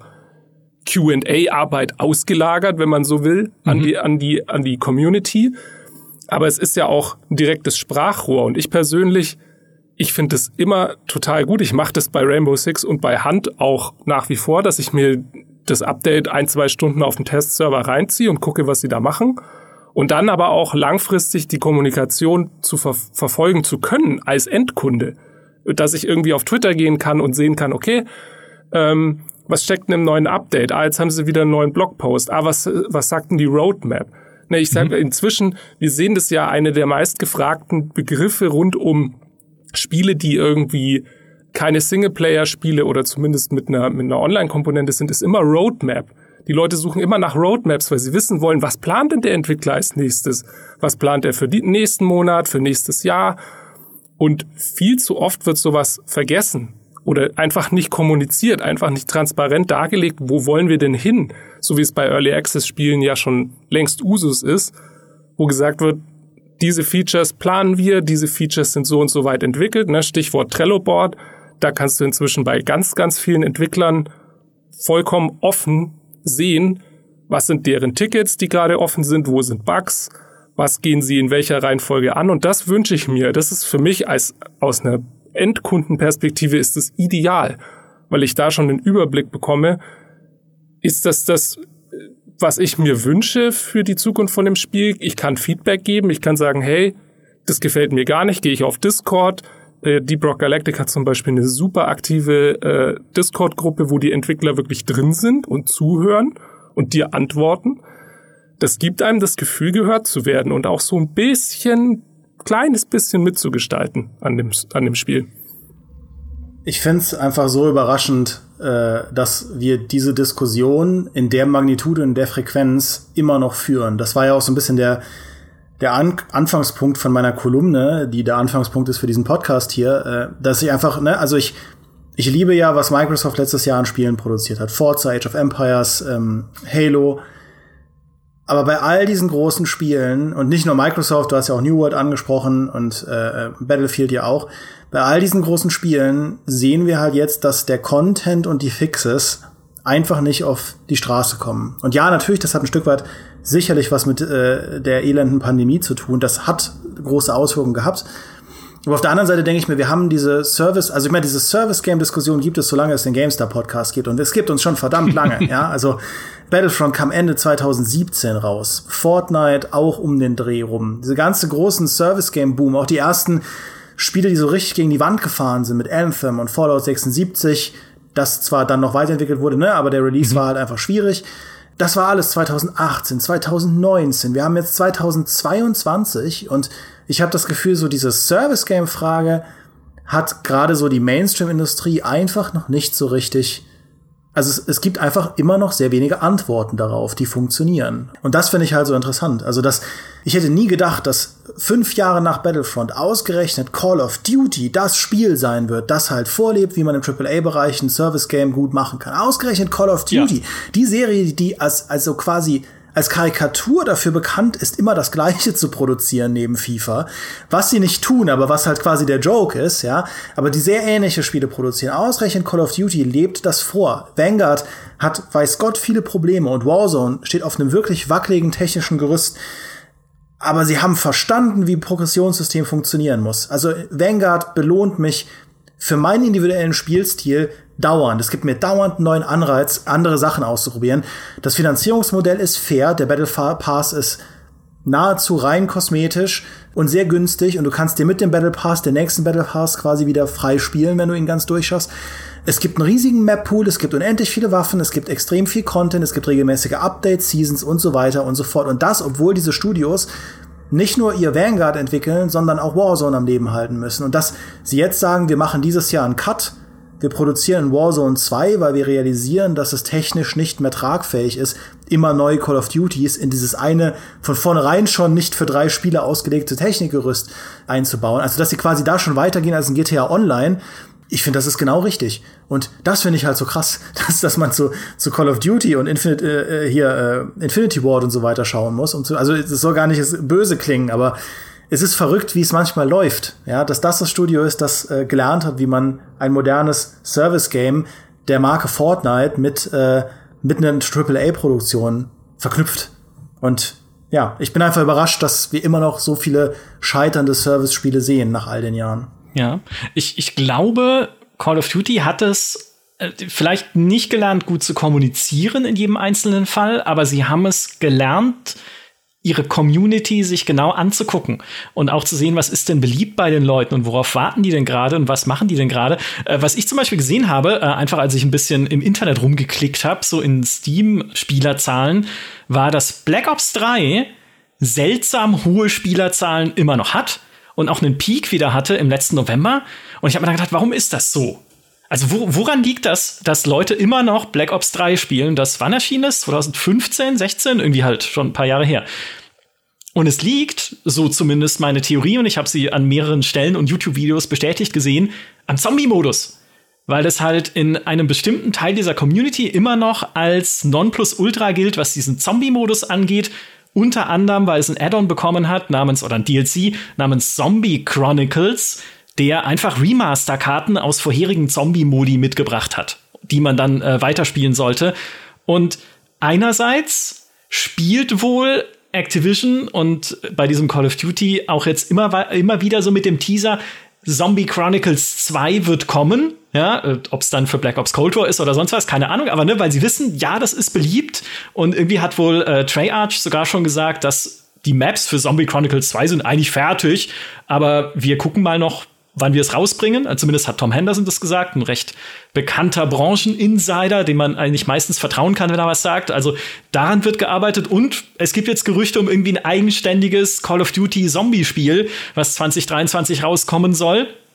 Q and A-Arbeit ausgelagert, wenn man so will, mhm. an die, an die, an die Community. Aber es ist ja auch ein direktes Sprachrohr und ich persönlich, ich finde es immer total gut. Ich mache das bei Rainbow Six und bei Hunt auch nach wie vor, dass ich mir das Update ein, zwei Stunden auf den Testserver reinziehe und gucke, was sie da machen. Und dann aber auch langfristig die Kommunikation zu ver- verfolgen zu können als Endkunde. Dass ich irgendwie auf Twitter gehen kann und sehen kann, okay, ähm, was steckt in einem neuen Update? Ah, jetzt haben sie wieder einen neuen Blogpost. Ah, was, was sagt denn die Roadmap? Ne, ich sage mhm. inzwischen, wir sehen das ja, eine der meistgefragten Begriffe rund um Spiele, die irgendwie keine Singleplayer-Spiele oder zumindest mit einer, mit einer Online-Komponente sind, ist immer Roadmap. Die Leute suchen immer nach Roadmaps, weil sie wissen wollen, was plant denn der Entwickler als nächstes? Was plant er für den nächsten Monat, für nächstes Jahr? Und viel zu oft wird sowas vergessen oder einfach nicht kommuniziert, einfach nicht transparent dargelegt, wo wollen wir denn hin? So wie es bei Early Access Spielen ja schon längst Usus ist, wo gesagt wird, diese Features planen wir, diese Features sind so und so weit entwickelt, ne? Stichwort Trello-Board. Da kannst du inzwischen bei ganz, ganz vielen Entwicklern vollkommen offen sehen, was sind deren Tickets, die gerade offen sind, wo sind Bugs, was gehen sie in welcher Reihenfolge an. Und das wünsche ich mir. Das ist für mich als aus einer Endkundenperspektive ist es ideal, weil ich da schon den Überblick bekomme, ist das das, was ich mir wünsche für die Zukunft von dem Spiel. Ich kann Feedback geben, ich kann sagen, hey, das gefällt mir gar nicht, gehe ich auf Discord. Deep Rock Galactic hat zum Beispiel eine super aktive äh, Discord-Gruppe, wo die Entwickler wirklich drin sind und zuhören und dir antworten. Das gibt einem das Gefühl, gehört zu werden und auch so ein bisschen, kleines bisschen mitzugestalten an dem, an dem Spiel. Ich finde es einfach so überraschend, äh, dass wir diese Diskussion in der Magnitude, in der Frequenz immer noch führen. Das war ja auch so ein bisschen der, der An- Anfangspunkt von meiner Kolumne, die der Anfangspunkt ist für diesen Podcast hier, äh, dass ich einfach, ne, also ich, ich liebe ja, was Microsoft letztes Jahr an Spielen produziert hat. Forza, Age of Empires, ähm, Halo. Aber bei all diesen großen Spielen, und nicht nur Microsoft, du hast ja auch New World angesprochen und äh, Battlefield ja auch, bei all diesen großen Spielen sehen wir halt jetzt, dass der Content und die Fixes einfach nicht auf die Straße kommen. Und ja, natürlich, das hat ein Stück weit sicherlich was mit äh, der elenden Pandemie zu tun. Das hat große Auswirkungen gehabt. Aber auf der anderen Seite denke ich mir, wir haben diese Service, also ich meine, diese Service-Game-Diskussion gibt es, solange es den GameStar-Podcast gibt. Und es gibt uns schon verdammt lange, ja. Also Battlefront kam Ende zwanzig siebzehn raus. Fortnite auch um den Dreh rum. Diese ganze großen Service-Game-Boom, auch die ersten Spiele, die so richtig gegen die Wand gefahren sind mit Anthem und Fallout sechsundsiebzig, das zwar dann noch weiterentwickelt wurde, ne, aber der Release mhm. war halt einfach schwierig. Das war alles zwanzig achtzehn, zwanzig neunzehn. Wir haben jetzt zwanzig zweiundzwanzig und ich habe das Gefühl, so diese Service-Game-Frage hat gerade so die Mainstream-Industrie einfach noch nicht so richtig. Also es, es gibt einfach immer noch sehr wenige Antworten darauf, die funktionieren. Und das finde ich halt so interessant. Also das, ich hätte nie gedacht, dass fünf Jahre nach Battlefront ausgerechnet Call of Duty das Spiel sein wird, das halt vorlebt, wie man im Triple A-Bereich ein Service-Game gut machen kann. Ausgerechnet Call of Duty, ja. Die Serie, die als also quasi als Karikatur dafür bekannt ist, immer das Gleiche zu produzieren neben FIFA. Was sie nicht tun, aber was halt quasi der Joke ist, ja. Aber die sehr ähnliche Spiele produzieren. Ausgerechnet Call of Duty lebt das vor. Vanguard hat, weiß Gott, viele Probleme und Warzone steht auf einem wirklich wackeligen technischen Gerüst. Aber sie haben verstanden, wie ein Progressionssystem funktionieren muss. Also Vanguard belohnt mich für meinen individuellen Spielstil dauernd. Es gibt mir dauernd einen neuen Anreiz, andere Sachen auszuprobieren. Das Finanzierungsmodell ist fair. Der Battle Pass ist nahezu rein kosmetisch und sehr günstig. Und du kannst dir mit dem Battle Pass, den nächsten Battle Pass quasi wieder frei spielen, wenn du ihn ganz durchschaffst. Es gibt einen riesigen Map-Pool, es gibt unendlich viele Waffen, es gibt extrem viel Content, es gibt regelmäßige Updates, Seasons und so weiter und so fort. Und das, obwohl diese Studios nicht nur ihr Vanguard entwickeln, sondern auch Warzone am Leben halten müssen. Und dass sie jetzt sagen, wir machen dieses Jahr einen Cut, wir produzieren Warzone zwei, weil wir realisieren, dass es technisch nicht mehr tragfähig ist, immer neue Call of Duties in dieses eine von vornherein schon nicht für drei Spieler ausgelegte Technikgerüst einzubauen. Also dass sie quasi da schon weitergehen als ein G T A Online. Ich finde, das ist genau richtig. Und das finde ich halt so krass, dass, dass man zu, zu Call of Duty und Infinite, äh, hier äh, Infinity Ward und so weiter schauen muss. Um zu, also es soll gar nicht böse klingen, aber es ist verrückt, wie es manchmal läuft. Ja, dass das das Studio ist, das äh, gelernt hat, wie man ein modernes Service-Game der Marke Fortnite mit, äh, mit einer Triple A-Produktion verknüpft. Und ja, ich bin einfach überrascht, dass wir immer noch so viele scheiternde Service-Spiele sehen nach all den Jahren. Ja, ich, ich glaube, Call of Duty hat es äh, vielleicht nicht gelernt, gut zu kommunizieren in jedem einzelnen Fall, aber sie haben es gelernt, ihre Community sich genau anzugucken und auch zu sehen, was ist denn beliebt bei den Leuten und worauf warten die denn gerade und was machen die denn gerade. Äh, was ich zum Beispiel gesehen habe, äh, einfach als ich ein bisschen im Internet rumgeklickt habe, so in Steam-Spielerzahlen, war, dass Black Ops drei seltsam hohe Spielerzahlen immer noch hat und auch einen Peak wieder hatte im letzten November. Und ich habe mir dann gedacht, warum ist das so? Also wo, woran liegt das, dass Leute immer noch Black Ops drei spielen? Das wann erschien es? zwanzig fünfzehn, sechzehn? Irgendwie halt schon ein paar Jahre her. Und es liegt, so zumindest meine Theorie, und ich habe sie an mehreren Stellen und YouTube-Videos bestätigt gesehen, am Zombie-Modus. Weil das halt in einem bestimmten Teil dieser Community immer noch als Nonplusultra gilt, was diesen Zombie-Modus angeht. Unter anderem, weil es ein Add-on bekommen hat, namens, oder ein D L C, namens Zombie Chronicles, der einfach Remaster-Karten aus vorherigen Zombie-Modi mitgebracht hat, die man dann äh, weiterspielen sollte. Und einerseits spielt wohl Activision und bei diesem Call of Duty auch jetzt immer, immer wieder so mit dem Teaser, Zombie Chronicles zwei wird kommen. Ja, ob es dann für Black Ops Cold War ist oder sonst was, keine Ahnung. Aber ne, weil sie wissen, ja, das ist beliebt. Und irgendwie hat wohl äh, Treyarch sogar schon gesagt, dass die Maps für Zombie Chronicles zwei sind eigentlich fertig. Aber wir gucken mal noch, wann wir es rausbringen. Zumindest hat Tom Henderson das gesagt, ein recht bekannter Brancheninsider, dem man eigentlich meistens vertrauen kann, wenn er was sagt. Also daran wird gearbeitet und es gibt jetzt Gerüchte um irgendwie ein eigenständiges Call of Duty Zombie-Spiel, was zwanzig dreiundzwanzig rauskommen soll.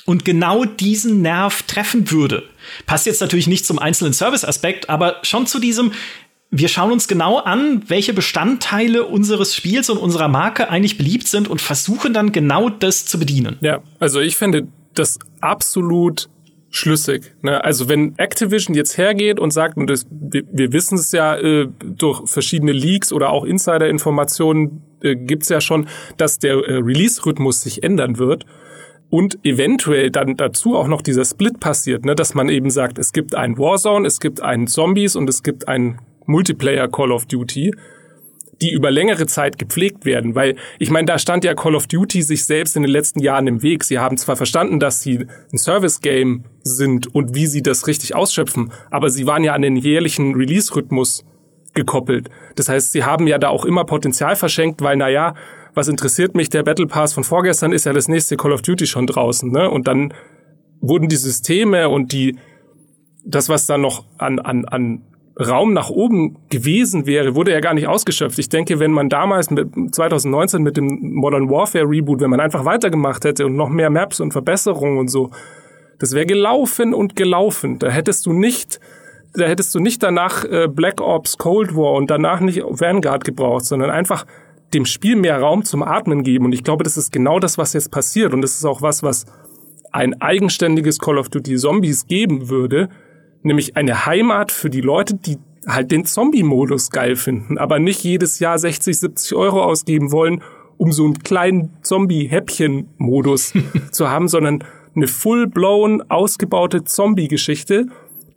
und genau diesen Nerv treffen würde. Passt jetzt natürlich nicht zum einzelnen Service-Aspekt, aber schon zu diesem, wir schauen uns genau an, welche Bestandteile unseres Spiels und unserer Marke eigentlich beliebt sind und versuchen dann genau das zu bedienen. Ja, also ich finde das absolut schlüssig. Ne? Also wenn Activision jetzt hergeht und sagt, und das, wir, wir wissen es ja äh, durch verschiedene Leaks oder auch Insider-Informationen äh, gibt's ja schon, dass der äh, Release-Rhythmus sich ändern wird und eventuell dann dazu auch noch dieser Split passiert, ne? Dass man eben sagt, es gibt einen Warzone, es gibt einen Zombies und es gibt einen Multiplayer Call of Duty, die über längere Zeit gepflegt werden, weil ich meine, da stand ja Call of Duty sich selbst in den letzten Jahren im Weg. Sie haben zwar verstanden, dass sie ein Service-Game sind und wie sie das richtig ausschöpfen, aber sie waren ja an den jährlichen Release-Rhythmus gekoppelt. Das heißt, sie haben ja da auch immer Potenzial verschenkt, weil naja, was interessiert mich, der Battle Pass von vorgestern ist ja das nächste Call of Duty schon draußen, ne? Und dann wurden die Systeme und die das, was da noch an an an Raum nach oben gewesen wäre, wurde ja gar nicht ausgeschöpft. Ich denke, wenn man damals mit zwanzig neunzehn mit dem Modern Warfare Reboot, wenn man einfach weitergemacht hätte und noch mehr Maps und Verbesserungen und so, das wäre gelaufen und gelaufen. Da hättest du nicht, da hättest du nicht danach äh, Black Ops Cold War und danach nicht Vanguard gebraucht, sondern einfach dem Spiel mehr Raum zum Atmen geben. Und ich glaube, das ist genau das, was jetzt passiert. Und das ist auch was, was ein eigenständiges Call of Duty Zombies geben würde, nämlich eine Heimat für die Leute, die halt den Zombie-Modus geil finden, aber nicht jedes Jahr sechzig, siebzig Euro ausgeben wollen, um so einen kleinen Zombie-Häppchen-Modus zu haben, sondern eine full-blown, ausgebaute Zombie-Geschichte,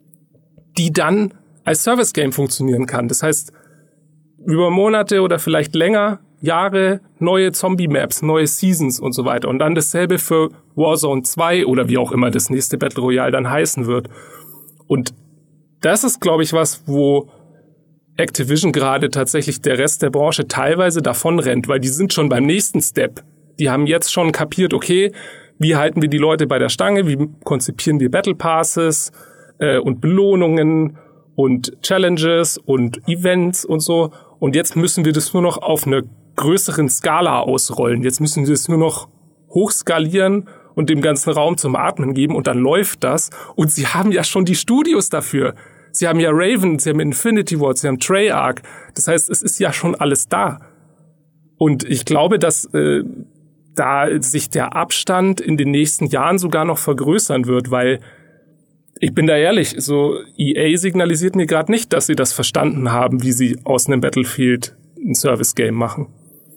die dann als Service-Game funktionieren kann. Das heißt, über Monate oder vielleicht länger, Jahre, neue Zombie-Maps, neue Seasons und so weiter. Und dann dasselbe für Warzone zwei oder wie auch immer das nächste Battle Royale dann heißen wird. Und das ist, glaube ich, was, wo Activision gerade tatsächlich der Rest der Branche teilweise davon rennt, weil die sind schon beim nächsten Step. Die haben jetzt schon kapiert, okay, wie halten wir die Leute bei der Stange, wie konzipieren wir Battle Passes äh, und Belohnungen und Challenges und Events und so. Und jetzt müssen wir das nur noch auf einer größeren Skala ausrollen. Jetzt müssen wir das nur noch hochskalieren und dem ganzen Raum zum Atmen geben und dann läuft das. Und sie haben ja schon die Studios dafür. Sie haben ja Raven, sie haben Infinity Ward, sie haben Treyarch. Das heißt, es ist ja schon alles da. Und ich glaube, dass äh, da sich der Abstand in den nächsten Jahren sogar noch vergrößern wird, weil ich bin da ehrlich, so E A signalisiert mir gerade nicht, dass sie das verstanden haben, wie sie aus einem Battlefield ein Service-Game machen.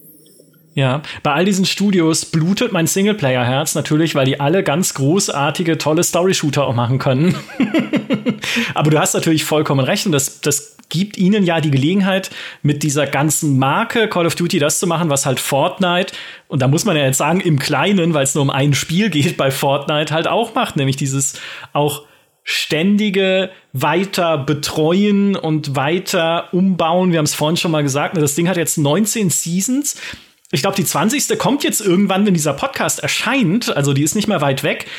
Ja, bei all diesen Studios blutet mein Singleplayer-Herz natürlich, weil die alle ganz großartige, tolle Story-Shooter auch machen können. Aber du hast natürlich vollkommen recht und das, das gibt ihnen ja die Gelegenheit, mit dieser ganzen Marke Call of Duty das zu machen, was halt Fortnite, und da muss man ja jetzt sagen, im Kleinen, weil es nur um ein Spiel geht, bei Fortnite halt auch macht, nämlich dieses auch ständige weiter betreuen und weiter umbauen. Wir haben es vorhin schon mal gesagt, das Ding hat jetzt neunzehn Seasons. Ich glaube, die zwanzigste kommt jetzt irgendwann, wenn dieser Podcast erscheint. Also die ist nicht mehr weit weg.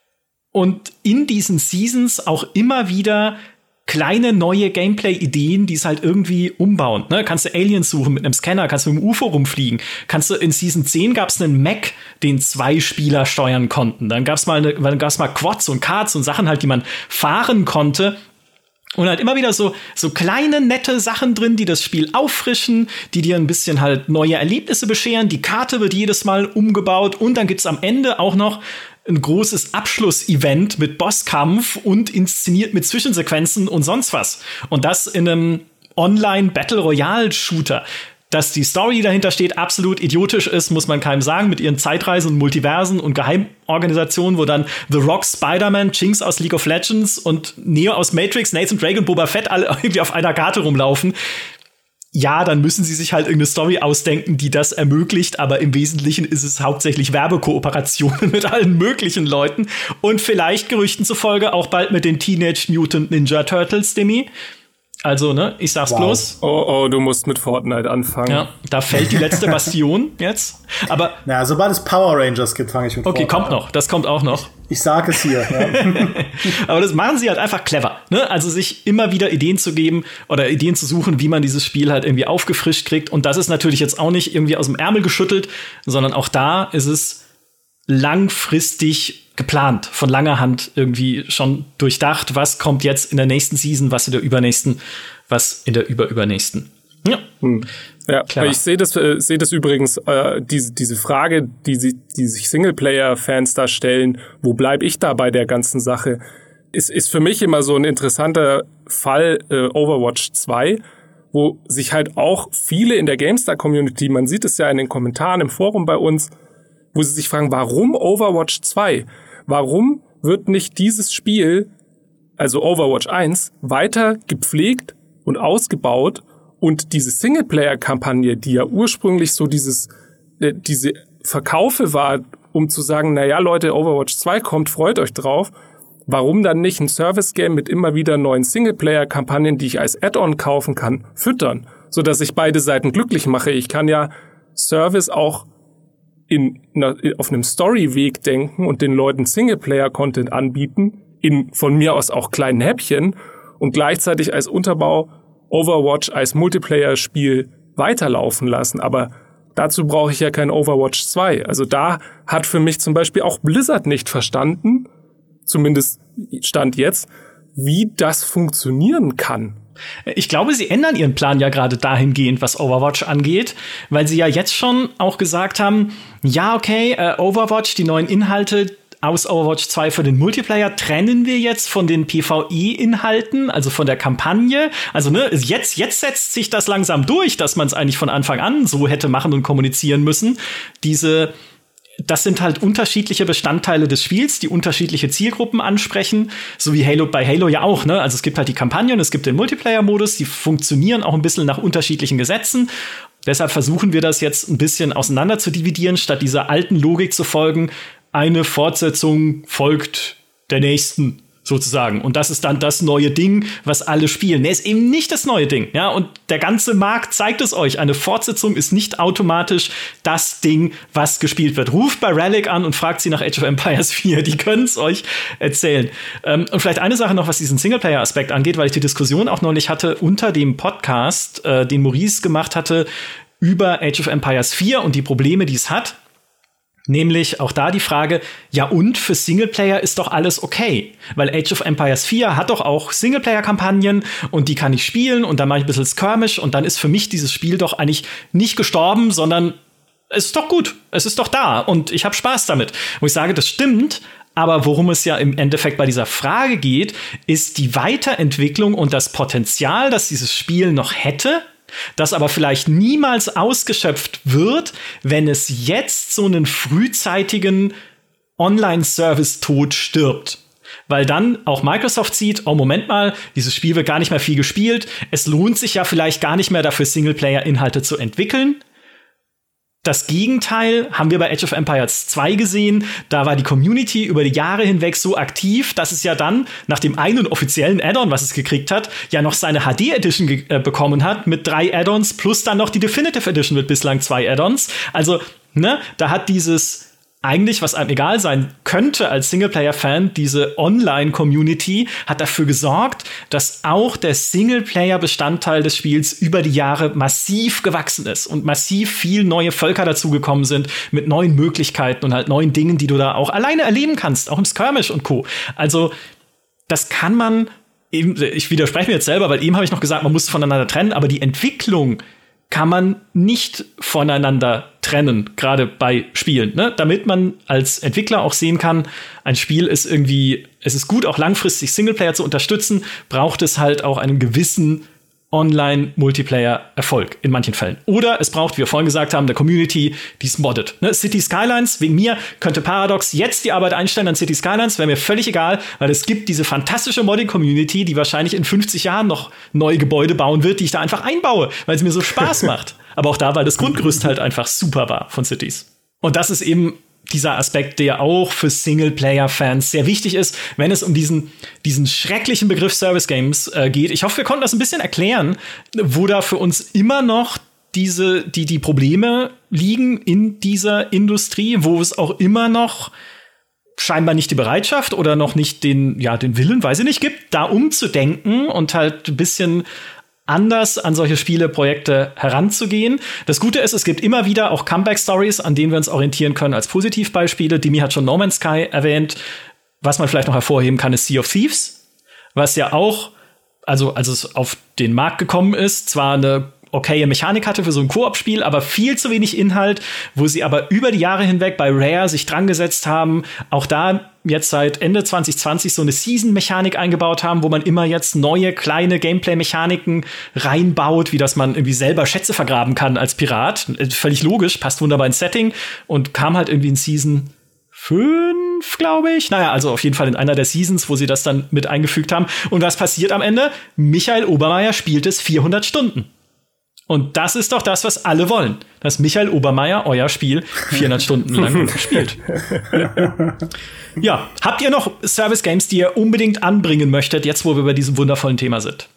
Und in diesen Seasons auch immer wieder kleine neue Gameplay-Ideen, die es halt irgendwie umbauen. Ne? Kannst du Aliens suchen mit einem Scanner, kannst du mit dem U F O rumfliegen. Kannst du in Season zehn gab es einen Mac, den zwei Spieler steuern konnten. Dann gab es mal, dann gab's mal Quads und Karts und Sachen halt, die man fahren konnte. Und halt immer wieder so, so kleine, nette Sachen drin, die das Spiel auffrischen, die dir ein bisschen halt neue Erlebnisse bescheren. Die Karte wird jedes Mal umgebaut und dann gibt's am Ende auch noch ein großes Abschlussevent mit Bosskampf und inszeniert mit Zwischensequenzen und sonst was. Und das in einem Online-Battle-Royale-Shooter. Dass die Story dahinter steht, absolut idiotisch ist, muss man keinem sagen, mit ihren Zeitreisen und Multiversen und Geheimorganisationen, wo dann The Rock, Spider-Man, Jinx aus League of Legends und Neo aus Matrix, Nathan Drake und Boba Fett alle irgendwie auf einer Karte rumlaufen. Ja, dann müssen sie sich halt irgendeine Story ausdenken, die das ermöglicht, aber im Wesentlichen ist es hauptsächlich Werbekooperationen mit allen möglichen Leuten und vielleicht Gerüchten zufolge auch bald mit den Teenage Mutant Ninja Turtles, Demi. Also, ne, ich sag's wow. bloß. Oh, oh, du musst mit Fortnite anfangen. Ja, da fällt die letzte Bastion jetzt. Aber. Na, sobald es Power Rangers gibt, fange ich mit okay, Fortnite kommt noch. Das kommt auch noch. Ich, ich sag es hier. Ja. Aber das machen sie halt einfach clever, ne? Also sich immer wieder Ideen zu geben oder Ideen zu suchen, wie man dieses Spiel halt irgendwie aufgefrischt kriegt. Und das ist natürlich jetzt auch nicht irgendwie aus dem Ärmel geschüttelt, sondern auch da ist es langfristig geplant, von langer Hand irgendwie schon durchdacht, was kommt jetzt in der nächsten Season, was in der übernächsten, was in der überübernächsten. Ja, hm. Ja, Klar. ich sehe das, äh, sehe das übrigens, äh, diese, diese Frage, die, sie, die sich Singleplayer-Fans da stellen, wo bleib ich da bei der ganzen Sache, ist, ist für mich immer so ein interessanter Fall äh, Overwatch zwei, wo sich halt auch viele in der GameStar-Community, man sieht es ja in den Kommentaren im Forum bei uns, wo sie sich fragen, warum Overwatch zwei? Warum wird nicht dieses Spiel, also Overwatch eins, weiter gepflegt und ausgebaut und diese Singleplayer-Kampagne, die ja ursprünglich so dieses, äh, diese Verkaufe war, um zu sagen, na ja, Leute, Overwatch zwei kommt, freut euch drauf. Warum dann nicht ein Service-Game mit immer wieder neuen Singleplayer-Kampagnen, die ich als Add-on kaufen kann, füttern, sodass ich beide Seiten glücklich mache? Ich kann ja Service auch in, auf einem Story-Weg denken und den Leuten Singleplayer-Content anbieten, in von mir aus auch kleinen Häppchen und gleichzeitig als Unterbau Overwatch als Multiplayer-Spiel weiterlaufen lassen. Aber dazu brauche ich ja kein Overwatch zwei. Also da hat für mich zum Beispiel auch Blizzard nicht verstanden, zumindest Stand jetzt, wie das funktionieren kann. Ich glaube, sie ändern ihren Plan ja gerade dahingehend, was Overwatch angeht, weil sie ja jetzt schon auch gesagt haben, ja, okay, äh, Overwatch, die neuen Inhalte aus Overwatch zwei für den Multiplayer trennen wir jetzt von den PvE-Inhalten, also von der Kampagne. Also ne, jetzt, jetzt setzt sich das langsam durch, dass man es eigentlich von Anfang an so hätte machen und kommunizieren müssen. Diese Das sind halt unterschiedliche Bestandteile des Spiels, die unterschiedliche Zielgruppen ansprechen, so wie Halo bei Halo ja auch, ne? Also es gibt halt die Kampagne und es gibt den Multiplayer-Modus, die funktionieren auch ein bisschen nach unterschiedlichen Gesetzen. Deshalb versuchen wir das jetzt ein bisschen auseinander zu dividieren, statt dieser alten Logik zu folgen, eine Fortsetzung folgt der nächsten sozusagen. Und das ist dann das neue Ding, was alle spielen. Nee, ist eben nicht das neue Ding. Ja, und der ganze Markt zeigt es euch. Eine Fortsetzung ist nicht automatisch das Ding, was gespielt wird. Ruft bei Relic an und fragt sie nach Age of Empires vier. Die können es euch erzählen. Ähm, und vielleicht eine Sache noch, was diesen Singleplayer-Aspekt angeht, weil ich die Diskussion auch neulich hatte unter dem Podcast, äh, den Maurice gemacht hatte, über Age of Empires vier und die Probleme, die es hat. Nämlich auch da die Frage, ja und, für Singleplayer ist doch alles okay. Weil Age of Empires vier hat doch auch Singleplayer-Kampagnen und die kann ich spielen und dann mache ich ein bisschen Skirmish und dann ist für mich dieses Spiel doch eigentlich nicht gestorben, sondern es ist doch gut, es ist doch da und ich habe Spaß damit. Wo ich sage, das stimmt, aber worum es ja im Endeffekt bei dieser Frage geht, ist die Weiterentwicklung und das Potenzial, das dieses Spiel noch hätte, das aber vielleicht niemals ausgeschöpft wird, wenn es jetzt so einen frühzeitigen Online-Service-Tod stirbt. Weil dann auch Microsoft sieht, oh Moment mal, dieses Spiel wird gar nicht mehr viel gespielt, es lohnt sich ja vielleicht gar nicht mehr dafür, Singleplayer-Inhalte zu entwickeln. Das Gegenteil haben wir bei Age of Empires zwei gesehen. Da war die Community über die Jahre hinweg so aktiv, dass es ja dann nach dem einen offiziellen Add-on, was es gekriegt hat, ja noch seine H D Edition ge- äh, bekommen hat mit drei Add-ons plus dann noch die Definitive Edition mit bislang zwei Add-ons. Also, ne, da hat dieses eigentlich, was einem egal sein könnte als Singleplayer-Fan, diese Online-Community hat dafür gesorgt, dass auch der Singleplayer-Bestandteil des Spiels über die Jahre massiv gewachsen ist und massiv viel neue Völker dazugekommen sind mit neuen Möglichkeiten und halt neuen Dingen, die du da auch alleine erleben kannst, auch im Skirmish und Co. Also, das kann man eben, ich widerspreche mir jetzt selber, weil eben habe ich noch gesagt, man muss es voneinander trennen, aber die Entwicklung kann man nicht voneinander trennen, gerade bei Spielen, ne? Damit man als Entwickler auch sehen kann, ein Spiel ist irgendwie, es ist gut, auch langfristig Singleplayer zu unterstützen, braucht es halt auch einen gewissen Online-Multiplayer-Erfolg in manchen Fällen. Oder es braucht, wie wir vorhin gesagt haben, eine Community, die es moddet. Ne? City Skylines, wegen mir könnte Paradox jetzt die Arbeit einstellen an City Skylines, wäre mir völlig egal, weil es gibt diese fantastische Modding-Community, die wahrscheinlich in fünfzig Jahren noch neue Gebäude bauen wird, die ich da einfach einbaue, weil es mir so Spaß macht. Aber auch da, weil das Grundgerüst halt einfach super war von Cities. Und das ist eben dieser Aspekt, der auch für Singleplayer-Fans sehr wichtig ist, wenn es um diesen, diesen schrecklichen Begriff Service Games äh, geht. Ich hoffe, wir konnten das ein bisschen erklären, wo da für uns immer noch diese, die, die Probleme liegen in dieser Industrie, wo es auch immer noch scheinbar nicht die Bereitschaft oder noch nicht den, ja, den Willen, weiß ich nicht, gibt, da umzudenken und halt ein bisschen anders an solche Spieleprojekte heranzugehen. Das Gute ist, es gibt immer wieder auch Comeback-Stories, an denen wir uns orientieren können als Positivbeispiele. Dimi hat schon No Man's Sky erwähnt. Was man vielleicht noch hervorheben kann, ist Sea of Thieves, was ja auch, also als es auf den Markt gekommen ist, zwar eine okaye Mechanik hatte für so ein Koop-Spiel, aber viel zu wenig Inhalt, wo sie aber über die Jahre hinweg bei Rare sich dran gesetzt haben, auch da jetzt seit Ende zwanzig zwanzig so eine Season-Mechanik eingebaut haben, wo man immer jetzt neue, kleine Gameplay-Mechaniken reinbaut, wie dass man irgendwie selber Schätze vergraben kann als Pirat. Völlig logisch, passt wunderbar ins Setting und kam halt irgendwie in Season fünf, glaube ich. Naja, also auf jeden Fall in einer der Seasons, wo sie das dann mit eingefügt haben. Und was passiert am Ende? Michael Obermeier spielt es vierhundert Stunden. Und das ist doch das, was alle wollen. Dass Michael Obermeier euer Spiel vierhundert Stunden lang spielt. Ja, habt ihr noch Service-Games, die ihr unbedingt anbringen möchtet, jetzt wo wir bei diesem wundervollen Thema sind?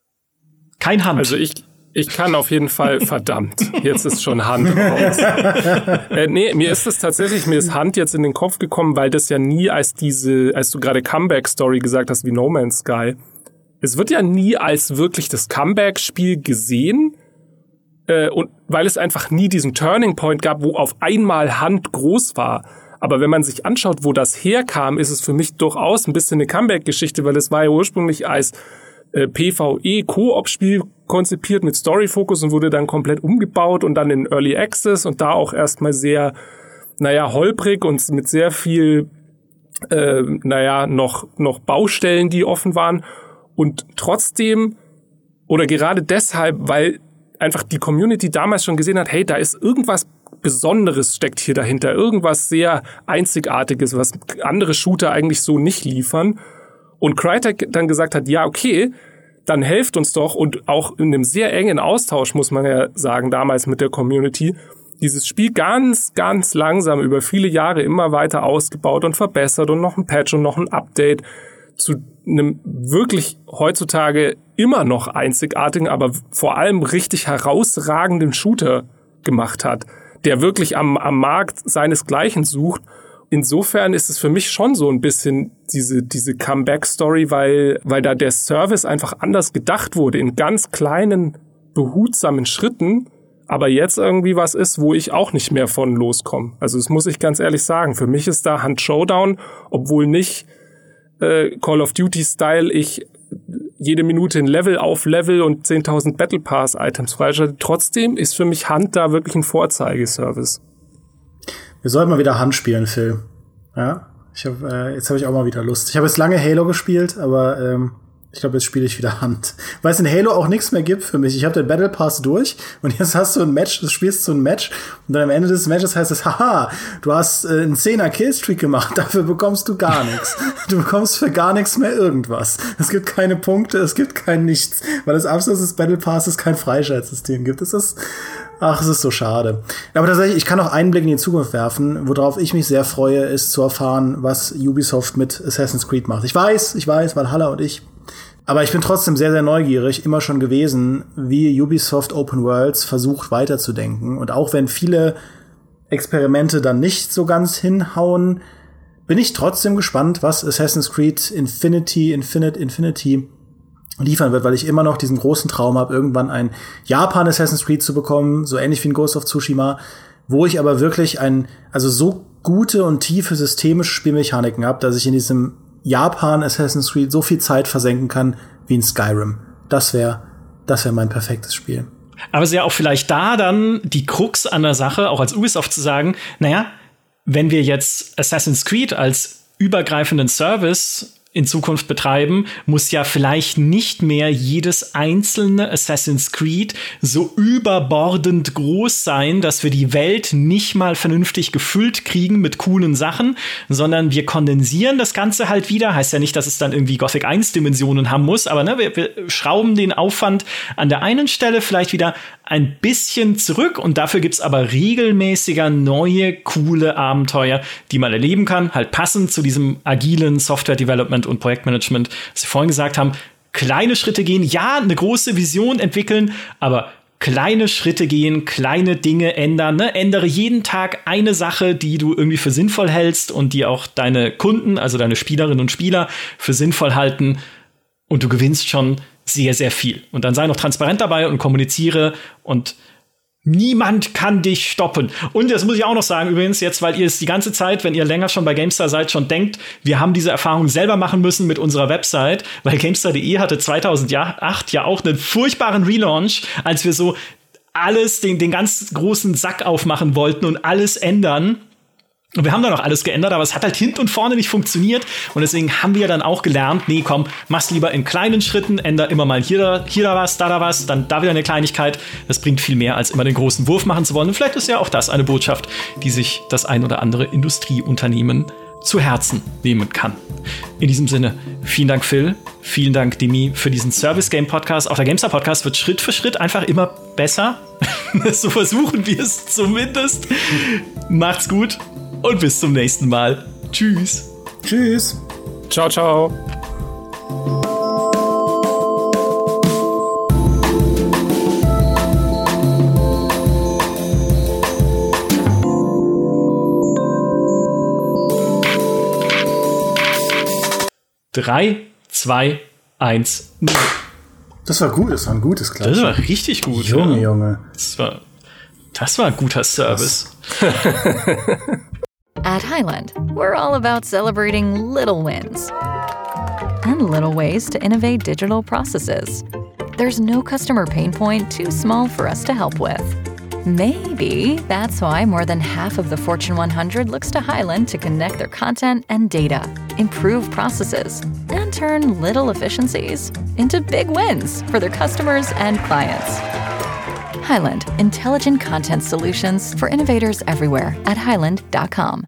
Kein Hand. Also ich, ich kann auf jeden Fall, verdammt, jetzt ist schon Hand raus. äh, nee, mir ist es tatsächlich, mir ist Hand jetzt in den Kopf gekommen, weil das ja nie als diese, als du gerade Comeback-Story gesagt hast, wie No Man's Sky, es wird ja nie als wirklich das Comeback-Spiel gesehen, äh, und weil es einfach nie diesen Turning Point gab, wo auf einmal Hand groß war. Aber wenn man sich anschaut, wo das herkam, ist es für mich durchaus ein bisschen eine Comeback-Geschichte, weil es war ja ursprünglich als äh, P V E-Koop-Spiel konzipiert mit Story-Fokus und wurde dann komplett umgebaut und dann in Early Access und da auch erstmal sehr, naja, holprig und mit sehr viel, äh, naja, noch, noch Baustellen, die offen waren. Und trotzdem, oder gerade deshalb, weil einfach die Community damals schon gesehen hat, hey, da ist irgendwas Besonderes steckt hier dahinter, irgendwas sehr Einzigartiges, was andere Shooter eigentlich so nicht liefern. Und Crytek dann gesagt hat, ja, okay, dann helft uns doch, und auch in einem sehr engen Austausch, muss man ja sagen, damals mit der Community, dieses Spiel ganz, ganz langsam über viele Jahre immer weiter ausgebaut und verbessert und noch ein Patch und noch ein Update zu einem wirklich heutzutage immer noch einzigartigen, aber vor allem richtig herausragenden Shooter gemacht hat, der wirklich am, am Markt seinesgleichen sucht. Insofern ist es für mich schon so ein bisschen diese, diese Comeback-Story, weil, weil da der Service einfach anders gedacht wurde, in ganz kleinen, behutsamen Schritten, aber jetzt irgendwie was ist, wo ich auch nicht mehr von loskomme. Also das muss ich ganz ehrlich sagen. Für mich ist da Hand Showdown, obwohl nicht äh, Call of Duty-Style ich jede Minute ein Level auf Level und zehntausend Battle Pass-Items freischalte. Trotzdem ist für mich Hand da wirklich ein Vorzeigeservice. Wir sollten mal wieder Hand spielen, Phil. Ja, ich hab, äh, jetzt habe ich auch mal wieder Lust. Ich habe jetzt lange Halo gespielt, aber ähm, ich glaube, jetzt spiele ich wieder Hand. Weil es in Halo auch nichts mehr gibt für mich. Ich habe den Battle Pass durch und jetzt hast du ein Match, du spielst so ein Match und dann am Ende des Matches heißt es, haha, du hast äh, einen zehner Killstreak gemacht, dafür bekommst du gar nichts. Du bekommst für gar nichts mehr irgendwas. Es gibt keine Punkte, es gibt kein Nichts, weil es Abschluss des Battle Passes kein Freischaltsystem gibt. Es ist Ach, es ist so schade. Aber tatsächlich, ich kann auch einen Blick in die Zukunft werfen. Worauf ich mich sehr freue, ist zu erfahren, was Ubisoft mit Assassin's Creed macht. Ich weiß, ich weiß, Valhalla und ich. Aber ich bin trotzdem sehr, sehr neugierig, immer schon gewesen, wie Ubisoft Open Worlds versucht weiterzudenken. Und auch wenn viele Experimente dann nicht so ganz hinhauen, bin ich trotzdem gespannt, was Assassin's Creed Infinity, Infinite, Infinity liefern wird, weil ich immer noch diesen großen Traum habe, irgendwann ein Japan Assassin's Creed zu bekommen, so ähnlich wie in Ghost of Tsushima, wo ich aber wirklich ein, also so gute und tiefe systemische Spielmechaniken habe, dass ich in diesem Japan Assassin's Creed so viel Zeit versenken kann wie in Skyrim. Das wäre, das wäre mein perfektes Spiel. Aber es ist ja auch vielleicht da dann die Krux an der Sache, auch als Ubisoft zu sagen, naja, wenn wir jetzt Assassin's Creed als übergreifenden Service in Zukunft betreiben, muss ja vielleicht nicht mehr jedes einzelne Assassin's Creed so überbordend groß sein, dass wir die Welt nicht mal vernünftig gefüllt kriegen mit coolen Sachen, sondern wir kondensieren das Ganze halt wieder. Heißt ja nicht, dass es dann irgendwie Gothic eins Dimensionen haben muss, aber ne, wir, wir schrauben den Aufwand an der einen Stelle vielleicht wieder ein bisschen zurück und dafür gibt's aber regelmäßiger neue, coole Abenteuer, die man erleben kann, halt passend zu diesem agilen Software-Development und Projektmanagement, was wir vorhin gesagt haben, kleine Schritte gehen, ja, eine große Vision entwickeln, aber kleine Schritte gehen, kleine Dinge ändern, ne? Ändere jeden Tag eine Sache, die du irgendwie für sinnvoll hältst und die auch deine Kunden, also deine Spielerinnen und Spieler für sinnvoll halten und du gewinnst schon sehr, sehr viel. Und dann sei noch transparent dabei und kommuniziere und niemand kann dich stoppen. Und das muss ich auch noch sagen, übrigens jetzt, weil ihr es die ganze Zeit, wenn ihr länger schon bei GameStar seid, schon denkt, wir haben diese Erfahrung selber machen müssen mit unserer Website, weil GameStar punkt de hatte zweitausendacht ja auch einen furchtbaren Relaunch, als wir so alles, den, den ganz großen Sack aufmachen wollten und alles ändern. Und wir haben dann auch alles geändert, aber es hat halt hinten und vorne nicht funktioniert. Und deswegen haben wir dann auch gelernt, nee, komm, mach's lieber in kleinen Schritten, änder immer mal hier da, hier da was, da da was, dann da wieder eine Kleinigkeit. Das bringt viel mehr, als immer den großen Wurf machen zu wollen. Und vielleicht ist ja auch das eine Botschaft, die sich das ein oder andere Industrieunternehmen zu Herzen nehmen kann. In diesem Sinne, vielen Dank, Phil. Vielen Dank, Demi, für diesen Service-Game-Podcast. Auch der GameStar-Podcast wird Schritt für Schritt einfach immer besser. So versuchen wir es zumindest. Macht's gut. Und bis zum nächsten Mal. Tschüss. Tschüss. Ciao, ciao. Drei, zwei, eins. Das war gut, das war ein gutes Klatschen. Das war richtig gut. Junge, ja. Junge. Das war, das war ein guter Service. At Highland, we're all about celebrating little wins and little ways to innovate digital processes. There's no customer pain point too small for us to help with. Maybe that's why more than half of the Fortune one hundred looks to Highland to connect their content and data, improve processes, and turn little efficiencies into big wins for their customers and clients. Highland, intelligent content solutions for innovators everywhere at highland dot com.